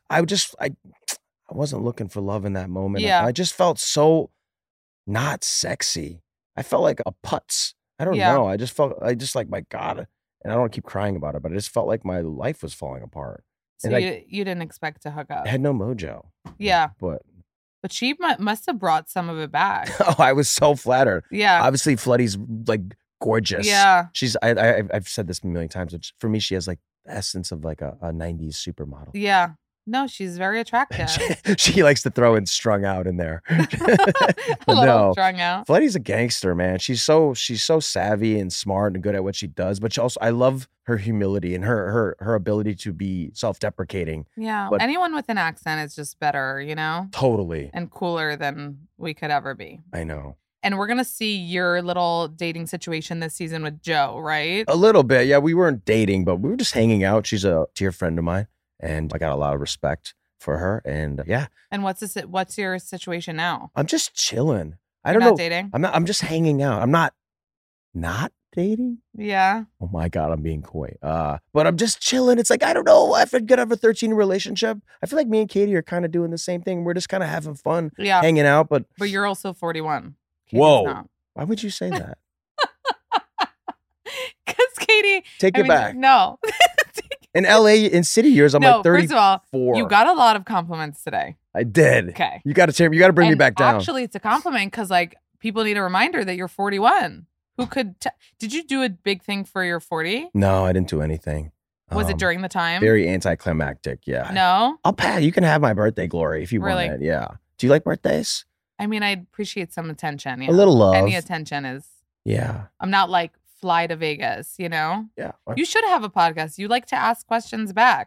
wasn't looking for love in that moment. Yeah. I just felt so not sexy. I felt like a putz. I don't Yeah. know. I just like, my God. And I don't want to keep crying about it, but I just felt like my life was falling apart. So you didn't expect to hook up. I had no mojo. Yeah. But she must have brought some of it back. oh, I was so flattered. Yeah. Obviously, Floodie's like gorgeous. Yeah. She's I've said this a million times, but for me, she has like the essence of like a 90s supermodel. Yeah. No, she's very attractive. she likes to throw in strung out in there. A little strung out. Floodie's a gangster, man. She's so savvy and smart and good at what she does. But I love her humility and her ability to be self-deprecating. Yeah. But anyone with an accent is just better, you know? Totally. And cooler than we could ever be. I know. And we're going to see your little dating situation this season with Joe, right? A little bit. Yeah, we weren't dating, but we were just hanging out. She's a dear friend of mine. And I got a lot of respect for her. And yeah. And what's your situation now? I'm just chilling. You're not dating? I'm just hanging out. I'm not dating. Yeah. Oh my God, I'm being coy. But I'm just chilling. It's like, I don't know. If I could have a 13 relationship, I feel like me and Katie are kind of doing the same thing. We're just kind of having fun, hanging out. But you're also 41. Katie's whoa. not. Why would you say that? Because Katie. Take it back. No. In LA, in city years, I'm like 34. First of all, you got a lot of compliments today. I did. Okay. You got to bring me back down. Actually, it's a compliment because like people need a reminder that you're 41. Who could? Did you do a big thing for your 40? No, I didn't do anything. Was it during the time? Very anticlimactic. Yeah. No. I'll pass. You can have my birthday glory if you want it. Yeah. Do you like birthdays? I mean, I'd appreciate some attention. Yeah. A little love. Any attention is. Yeah. I'm not like fly to Vegas, you know? Yeah. You should have a podcast. You like to ask questions back.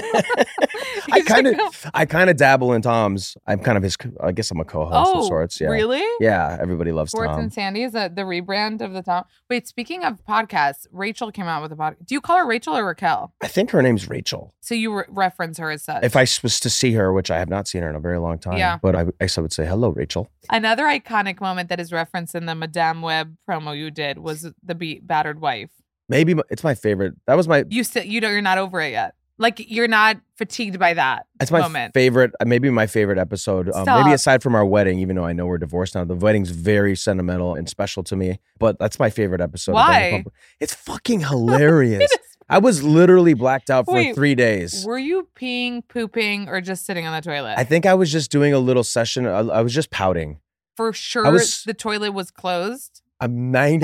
I kind of dabble in Tom's. I'm kind of his, I guess I'm a co-host of sorts. Yeah. Really? Yeah. Everybody loves Sports Tom. and Sandy is the rebrand of the Tom. Wait, speaking of podcasts, Rachel came out with a podcast. Do you call her Rachel or Raquel? I think her name's Rachel. So you reference her as such. If I was to see her, which I have not seen her in a very long time, but I would say, hello, Rachel. Another iconic moment that is referenced in the Madame Web promo you did was the battered wife. Maybe it's my favorite. That was my. You're not over it yet. Like you're not fatigued by that. That's my moment. Favorite. Maybe my favorite episode. Maybe aside from our wedding, even though I know we're divorced now, the wedding's very sentimental and special to me. But that's my favorite episode. Why? It's fucking hilarious. I was literally blacked out for 3 days. Were you peeing, pooping, or just sitting on the toilet? I think I was just doing a little session. I was just pouting. For sure, the toilet was closed. I'm 90.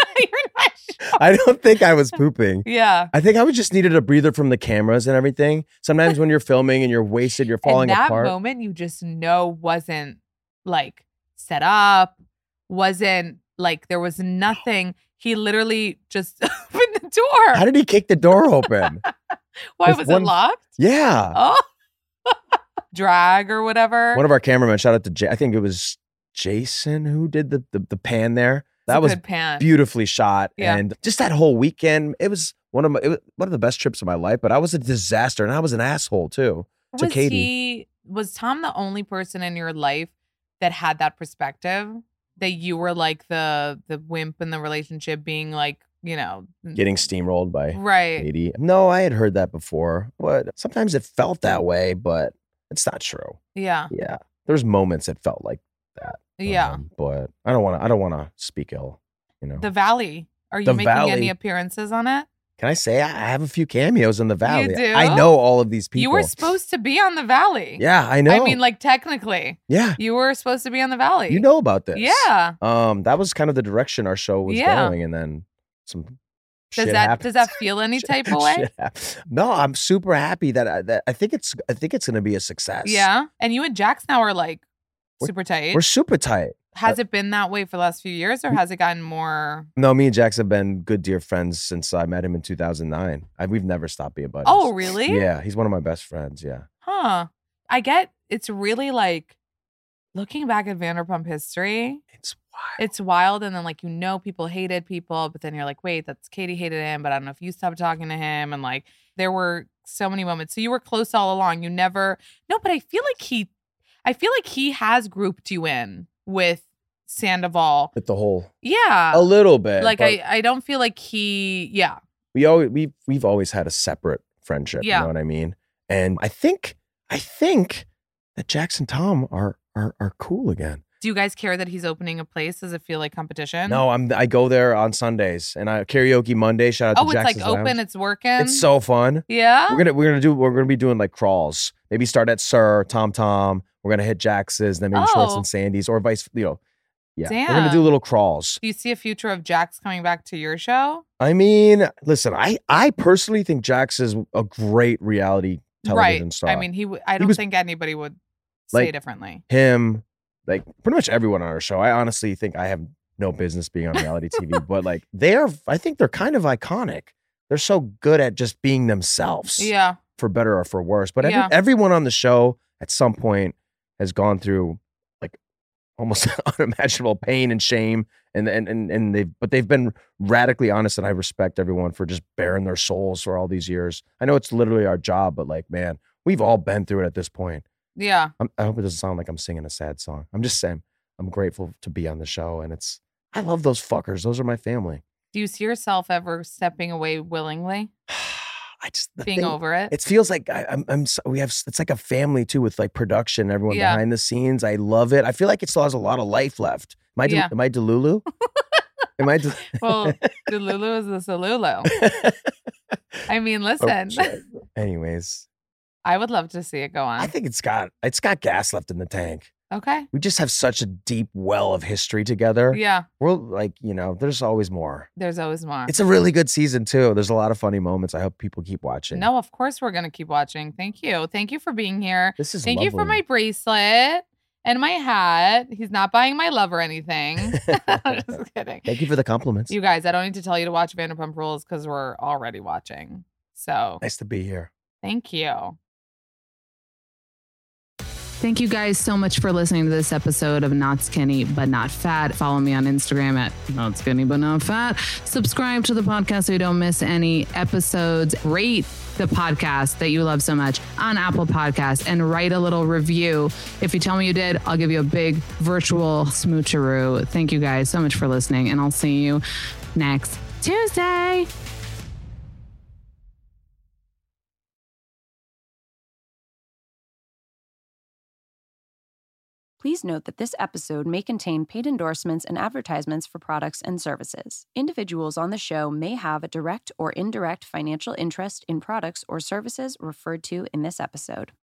I don't think I was pooping. Yeah. I think I just needed a breather from the cameras and everything. Sometimes when you're filming and you're wasted, you're falling apart. That moment you just know wasn't like set up, wasn't like there was nothing. He literally just opened the door. How did he kick the door open? Why was it locked? Yeah. Oh. Drag or whatever. One of our cameramen, shout out to I think it was Jason who did the pan there. That was beautifully shot. Yeah. And just that whole weekend, it was one of the best trips of my life, but I was a disaster and I was an asshole too to Katie. Was Tom the only person in your life that had that perspective that you were like the wimp in the relationship being like, you know, getting steamrolled by Katie? No, I had heard that before, but sometimes it felt that way, but it's not true. Yeah. Yeah. There's moments it felt like that. Yeah. But I don't want to speak ill, you know. The Valley. Are you making any appearances on it? Can I say I have a few cameos in the Valley? You do? I know all of these people. You were supposed to be on the Valley. Yeah, I know. I mean, like technically. Yeah. You were supposed to be on the Valley. You know about this. Yeah. That was kind of the direction our show was going, and then some shit happened. Does that feel any type of way? No, I'm super happy that I think it's going to be a success. Yeah. And you and Jax now are like super tight. We're super tight. Has it been that way for the last few years, or has it gotten more? No, me and Jax have been good, dear friends since I met him in 2009. We've never stopped being buddies. Oh, really? Yeah, he's one of my best friends. Yeah. Huh. I get it's really like looking back at Vanderpump history. It's wild. It's wild, and then like people hated people, but then you're like, wait, that's Katie hated him, but I don't know if you stopped talking to him, and like there were so many moments. So you were close all along. You never. No, but I feel like he has grouped you in with Sandoval. With the whole. Yeah. A little bit. Like I don't feel like yeah. We've always had a separate friendship. Yeah. You know what I mean? And I think that Jax and Tom are cool again. Do you guys care that he's opening a place? Does it feel like competition? No, I go there on Sundays and I karaoke Monday. Shout out to it's Jackson's like open. Lounge. It's working. It's so fun. Yeah. We're gonna be doing like crawls. Maybe start at Sir Tom Tom. We're gonna hit Jax's, then maybe Schwartz and Sandy's, or vice. Yeah. Damn. We're gonna do little crawls. Do you see a future of Jax coming back to your show? I mean, listen, I personally think Jax is a great reality television star. I mean, I don't think anybody would say differently. Him, like pretty much everyone on our show. I honestly think I have no business being on reality TV, but like I think they're kind of iconic. They're so good at just being themselves. Yeah. For better or for worse. But everyone on the show at some point has gone through like almost unimaginable pain and shame. And they've been radically honest, and I respect everyone for just bearing their souls for all these years. I know it's literally our job, but like, man, we've all been through it at this point. Yeah. I hope it doesn't sound like I'm singing a sad song. I'm just saying I'm grateful to be on the show, and I love those fuckers. Those are my family. Do you see yourself ever stepping away willingly? Being over it. It feels like it's like a family too, with like production, everyone behind the scenes. I love it. I feel like it still has a lot of life left. Am I Delulu? Well, Delulu is the Salulu. I mean, listen. Anyways, I would love to see it go on. I think it's got gas left in the tank. Okay. We just have such a deep well of history together. Yeah. We're like, there's always more. There's always more. It's a really good season too. There's a lot of funny moments. I hope people keep watching. No, of course we're going to keep watching. Thank you. Thank you for being here. This is Thank lovely. you for my bracelet and my hat. He's not buying my love or anything. I'm just kidding. Thank you for the compliments. You guys, I don't need to tell you to watch Vanderpump Rules because we're already watching. So nice to be here. Thank you. Thank you guys so much for listening to this episode of Not Skinny But Not Fat. Follow me on Instagram at Not Skinny But Not Fat. Subscribe to the podcast so you don't miss any episodes. Rate the podcast that you love so much on Apple Podcasts and write a little review. If you tell me you did, I'll give you a big virtual smoocheroo. Thank you guys so much for listening, and I'll see you next Tuesday. Please note that this episode may contain paid endorsements and advertisements for products and services. Individuals on the show may have a direct or indirect financial interest in products or services referred to in this episode.